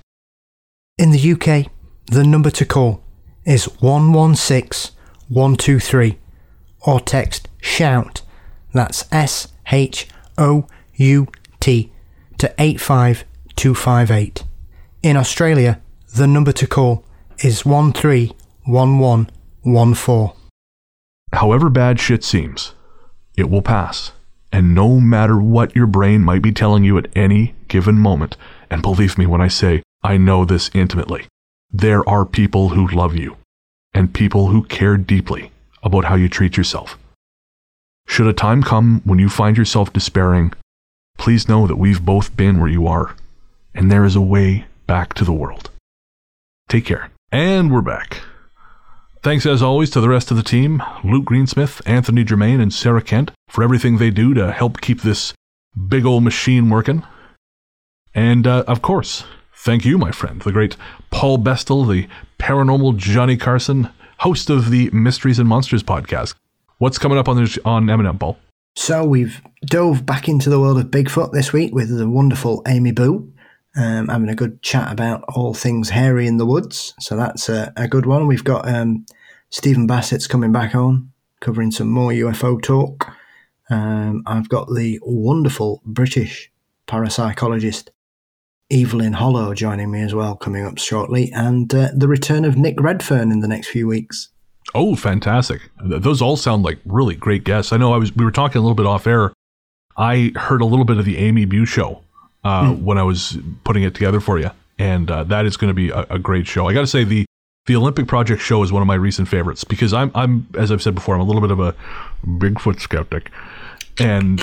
In the U K, the number to call is one one six, one two three, or text SHOUT, that's S H O U T, to eight five two five eight. In Australia, the number to call is one three one one one four. However bad shit seems, it will pass. And no matter what your brain might be telling you at any given moment, and believe me when I say I know this intimately, there are people who love you and people who care deeply about how you treat yourself. Should a time come when you find yourself despairing, please know that we've both been where you are, and there is a way back to the world. Take care. And we're back. Thanks as always to the rest of the team, Luke Greensmith, Anthony Germain, and Sarah Kent, for everything they do to help keep this big old machine working. And, uh, of course, thank you, my friend, the great Paul Bestel, the paranormal Johnny Carson, host of the Mysteries and Monsters podcast. What's coming up on this, on M and M, Paul? So we've dove back into the world of Bigfoot this week with the wonderful Amy Boo, um, having a good chat about all things hairy in the woods. So that's a, a good one. We've got um, Stephen Bassett's coming back on, covering some more U F O talk. Um, I've got the wonderful British parapsychologist Evelyn Hollow joining me as well, coming up shortly, and uh, the return of Nick Redfern in the next few weeks. Oh, fantastic. Those all sound like really great guests. I know I was we were talking a little bit off air. I heard a little bit of the Amy Bue show uh, mm. when I was putting it together for you, and uh, that is going to be a, a great show. I got to say, the the Olympic Project show is one of my recent favorites because I'm, I'm, as I've said before, I'm a little bit of a Bigfoot skeptic, and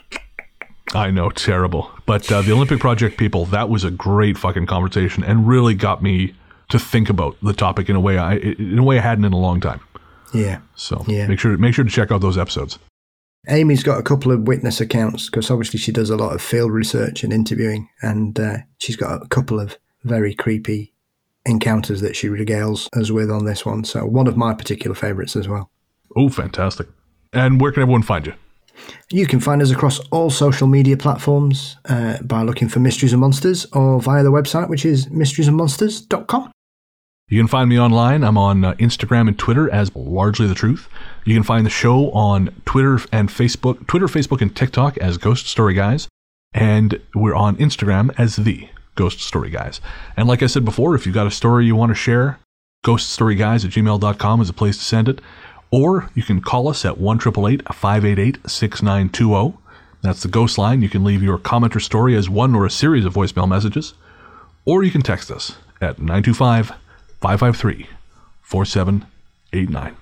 I know, terrible. But uh, the Olympic Project people, that was a great fucking conversation and really got me to think about the topic in a way I in a way I hadn't in a long time. Yeah. So yeah. make sure make sure to check out those episodes. Amy's got a couple of witness accounts because obviously she does a lot of field research and interviewing, and uh, she's got a couple of very creepy encounters that she regales us with on this one. So one of my particular favourites as well. Oh, fantastic. And where can everyone find you? You can find us across all social media platforms uh, by looking for Mysteries and Monsters or via the website, which is mysteries and monsters dot com. You can find me online. I'm on uh, Instagram and Twitter as Largely the Truth. You can find the show on Twitter and Facebook, Twitter, Facebook, and TikTok as Ghost Story Guys. And we're on Instagram as The Ghost Story Guys. And like I said before, if you've got a story you want to share, ghost story guys at gmail dot com is a place to send it. Or you can call us at one eight eight eight, five eight eight, six nine two zero. That's the Ghost line. You can leave your comment or story as one or a series of voicemail messages. Or you can text us at nine two five, five five three, four seven eight nine.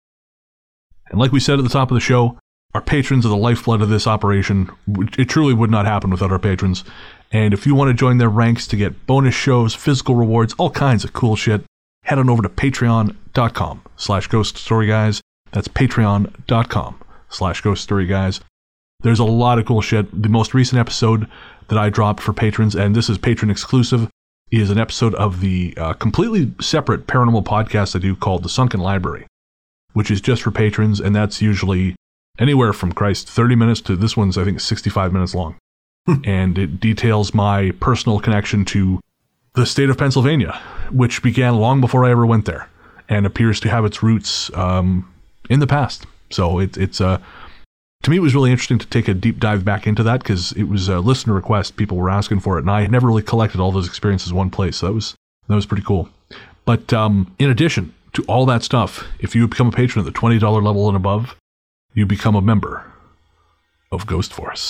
And like we said at the top of the show, our patrons are the lifeblood of this operation. It truly would not happen without our patrons. And if you want to join their ranks to get bonus shows, physical rewards, all kinds of cool shit, head on over to patreon.com slash ghost story guys. That's patreon.com slash ghost story guys. There's a lot of cool shit. The most recent episode that I dropped for patrons, and this is patron exclusive, is an episode of the uh, completely separate paranormal podcast I do called The Sunken Library, which is just for patrons, and that's usually anywhere from, Christ, thirty minutes to this one's, I think, sixty-five minutes long. And it details my personal connection to the state of Pennsylvania, which began long before I ever went there and appears to have its roots um, in the past. So it, it's, uh, to me, it was really interesting to take a deep dive back into that because it was a listener request. People were asking for it, and I had never really collected all those experiences in one place. So that was, that was pretty cool. But um, in addition to all that stuff, if you become a patron at the twenty dollars level and above, you become a member of Ghost Force.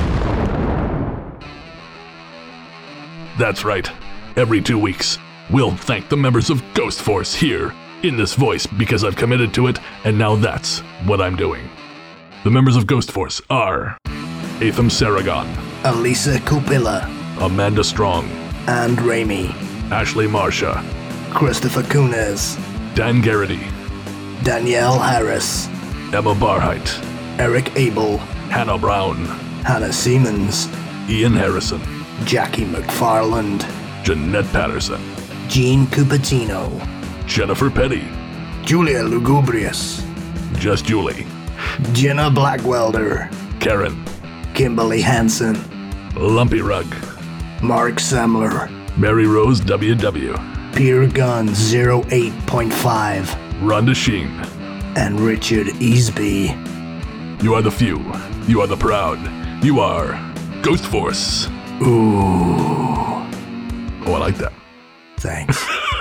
That's right. Every two weeks, we'll thank the members of Ghost Force here in this voice because I've committed to it, and now that's what I'm doing. The members of Ghost Force are Atham Saragon, Elisa Kupila, Amanda Strong, and Raimi, Ashley Marsha, Christopher Kunes, Dan Garrity, Danielle Harris, Emma Barheit, Eric Abel, Hannah Brown, Hannah Siemens, Ian Harrison, Jackie McFarland, Jeanette Patterson, Gene Cupertino, Jennifer Petty, Julia Lugubrious, Just Julie, Jenna Blackwelder, Karen, Kimberly Hansen, Lumpy Rug, Mark Samler, Mary Rose W W, Peter Gunn zero eight point five, Rhonda Sheen, and Richard Easby. You are the few, you are the proud, you are Ghost Force. Ooh. Oh, I like that. Thanks.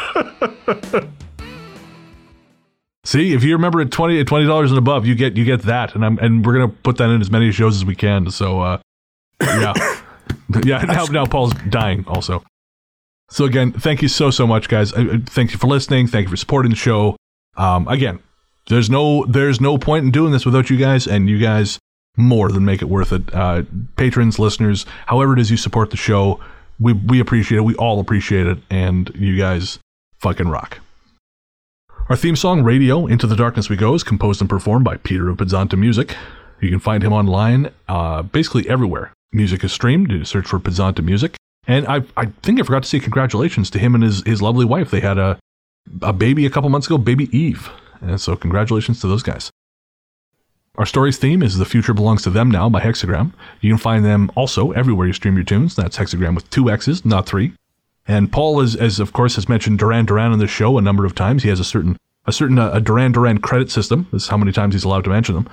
See, if you remember at twenty at twenty dollars and above, you get you get that, and I'm and we're gonna put that in as many shows as we can. So, uh, yeah, yeah. Now, now Paul's dying also. So again, thank you so so much, guys. Uh, thank you for listening. Thank you for supporting the show. Um, again, there's no there's no point in doing this without you guys, and you guys more than make it worth it. Uh, patrons, listeners, however it is you support the show, we we appreciate it. We all appreciate it, and you guys fucking rock. Our theme song, Radio, Into the Darkness We Go, is composed and performed by Peter of Pizzanta Music. You can find him online uh, basically everywhere music is streamed. You search for Pizzanta Music. And I I think I forgot to say congratulations to him and his, his lovely wife. They had a, a baby a couple months ago, baby Eve. And so congratulations to those guys. Our story's theme is The Future Belongs to Them Now by Hexagram. You can find them also everywhere you stream your tunes. That's Hexagram with two X's, not three. And Paul, is, as of course, has mentioned Duran Duran on this show a number of times. He has a certain a certain uh, a Duran Duran credit system. This is how many times he's allowed to mention them.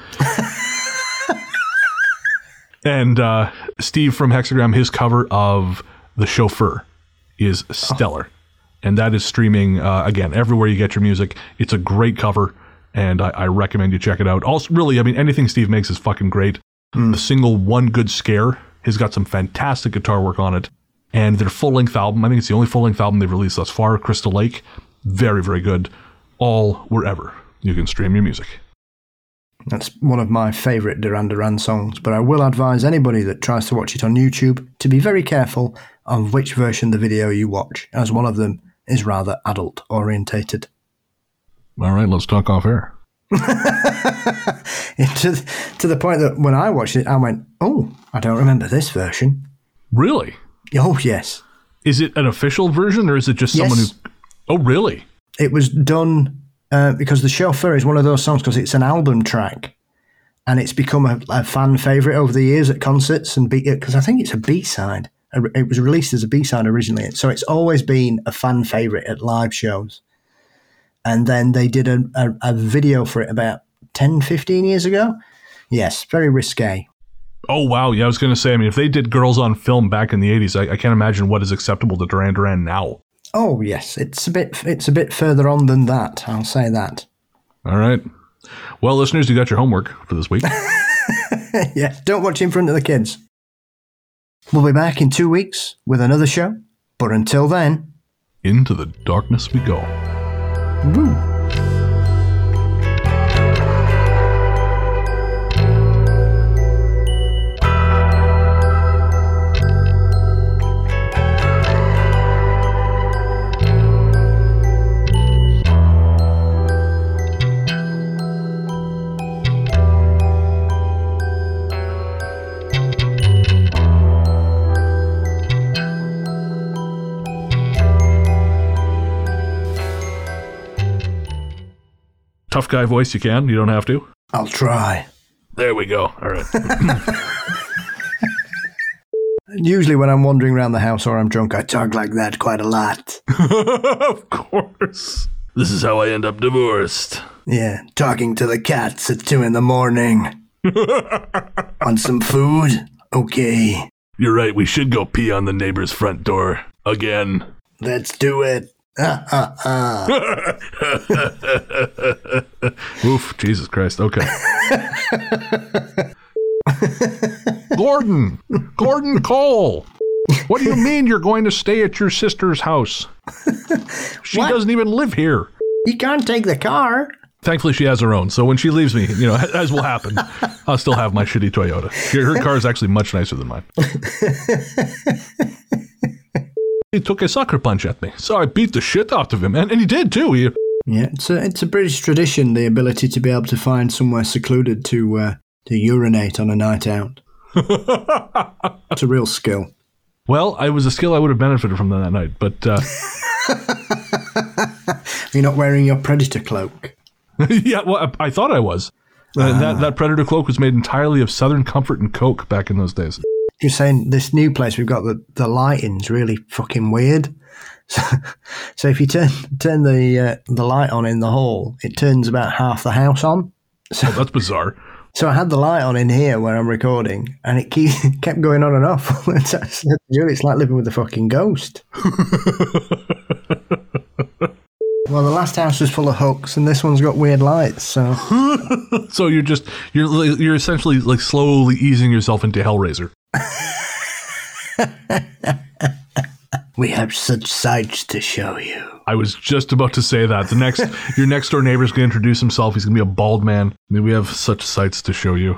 And uh, Steve from Hexagram, his cover of The Chauffeur is stellar. Oh. And that is streaming, uh, again, everywhere you get your music. It's a great cover, and I, I recommend you check it out. Also, really, I mean, anything Steve makes is fucking great. Mm. The single One Good Scare has got some fantastic guitar work on it. And their full-length album, I think it's the only full-length album they've released thus far, Crystal Lake, very, very good. All, wherever you can stream your music. That's one of my favourite Duran Duran songs, but I will advise anybody that tries to watch it on YouTube to be very careful of which version of the video you watch, as one of them is rather adult-orientated. All right, let's talk off air. to, to the point that when I watched it, I went, oh, I don't remember this version. Really? Oh, yes. Is it an official version, or is it just yes. someone who... Oh, really? It was done... Uh, because The Chauffeur is one of those songs because it's an album track, and it's become a, a fan favourite over the years at concerts, and because I think it's a B-side. It was released as a B-side originally, so it's always been a fan favourite at live shows. And then they did a, a, a video for it about ten, fifteen years ago. Yes, very risque. Oh, wow. Yeah, I was going to say, I mean, if they did Girls on Film back in the eighties, I, I can't imagine what is acceptable to Duran Duran now. Oh, yes. It's a bit it's a bit further on than that. I'll say that. All right. Well, listeners, you got your homework for this week. Yeah, don't watch in front of the kids. We'll be back in two weeks with another show. But until then... Into the darkness we go. Woo. Tough guy voice, you can. You don't have to. I'll try. There we go. All right. Usually when I'm wandering around the house or I'm drunk, I talk like that quite a lot. Of course. This is how I end up divorced. Yeah, talking to the cats at two in the morning. Want some food? Okay. You're right. We should go pee on the neighbor's front door. Again. Let's do it. Ah, ah, ah. Oof, Jesus Christ. Okay. Gordon! Gordon Cole! What do you mean you're going to stay at your sister's house? She what? doesn't even live here. You can't take the car. Thankfully, she has her own. So when she leaves me, you know, as will happen, I'll still have my shitty Toyota. Her car is actually much nicer than mine. He took a sucker punch at me, so I beat the shit out of him, and, and he did too. He... Yeah, it's a it's a British tradition, the ability to be able to find somewhere secluded to uh, to urinate on a night out. It's a real skill. Well, it was a skill I would have benefited from that night, but uh... You're not wearing your Predator cloak. Yeah, well, I, I thought I was. Uh, ah. That that Predator cloak was made entirely of Southern Comfort and Coke back in those days. You're saying this new place we've got, the, the lighting's really fucking weird. So, so if you turn turn the uh, the light on in the hall, it turns about half the house on. So, oh, that's bizarre. So I had the light on in here where I'm recording, and it keep, kept going on and off. It's like living with a fucking ghost. Well, the last house was full of hooks, and this one's got weird lights. So, so you're just you're you're essentially like slowly easing yourself into Hellraiser. We have such sights to show you. I was just about to say that. The next, your next door neighbor's going to introduce himself. He's going to be a bald man. I mean, we have such sights to show you.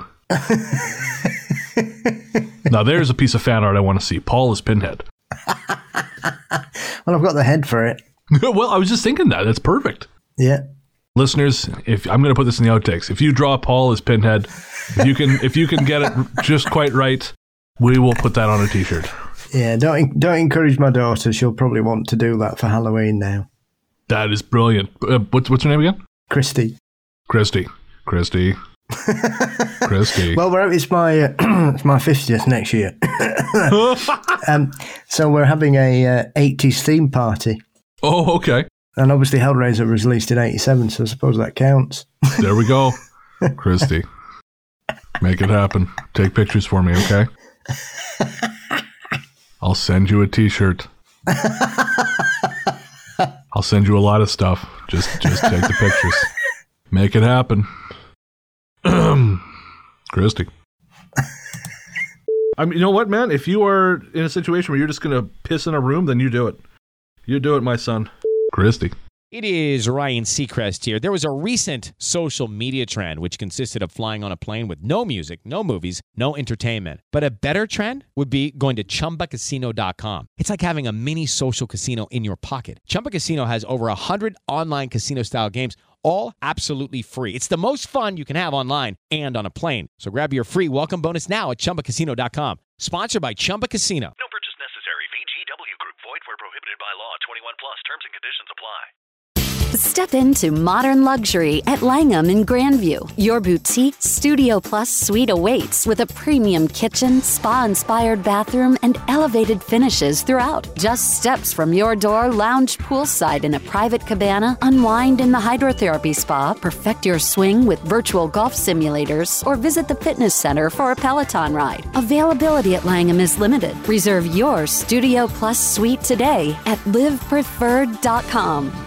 Now, there's a piece of fan art I want to see. Paul is Pinhead. Well, I've got the head for it. Well, I was just thinking that. That's perfect. Yeah. Listeners, if I'm going to put this in the outtakes, if you draw Paul as Pinhead, if you can, if you can get it just quite right, we will put that on a t-shirt. Yeah, don't don't encourage my daughter. She'll probably want to do that for Halloween now. That is brilliant. Uh, what's what's her name again? Christy. Christy. Christy. Christy. Well, we're, it's my uh, it's my fiftieth next year. um, so we're having a uh, eighties theme party. Oh, okay. And obviously Hellraiser was released in eighty-seven, so I suppose that counts. There we go. Christy. Make it happen. Take pictures for me, okay? I'll send you a t-shirt. I'll send you a lot of stuff. Just just take the pictures. Make it happen. Christy. I mean, you know what, man? If you are in a situation where you're just going to piss in a room, then you do it. You do it, my son. Christy. It is Ryan Seacrest here. There was a recent social media trend which consisted of flying on a plane with no music, no movies, no entertainment. But a better trend would be going to Chumba Casino dot com. It's like having a mini social casino in your pocket. Chumba Casino has over one hundred online casino-style games, all absolutely free. It's the most fun you can have online and on a plane. So grab your free welcome bonus now at Chumba Casino dot com. Sponsored by Chumba Casino. No purchase necessary. V G W Group. Void where prohibited by law. twenty-one plus. Terms and conditions apply. Step into modern luxury at Langham in Grandview. Your boutique Studio Plus suite awaits with a premium kitchen, spa-inspired bathroom, and elevated finishes throughout. Just steps from your door, lounge poolside in a private cabana, unwind in the hydrotherapy spa, perfect your swing with virtual golf simulators, or visit the fitness center for a Peloton ride. Availability at Langham is limited. Reserve your Studio Plus suite today at live preferred dot com.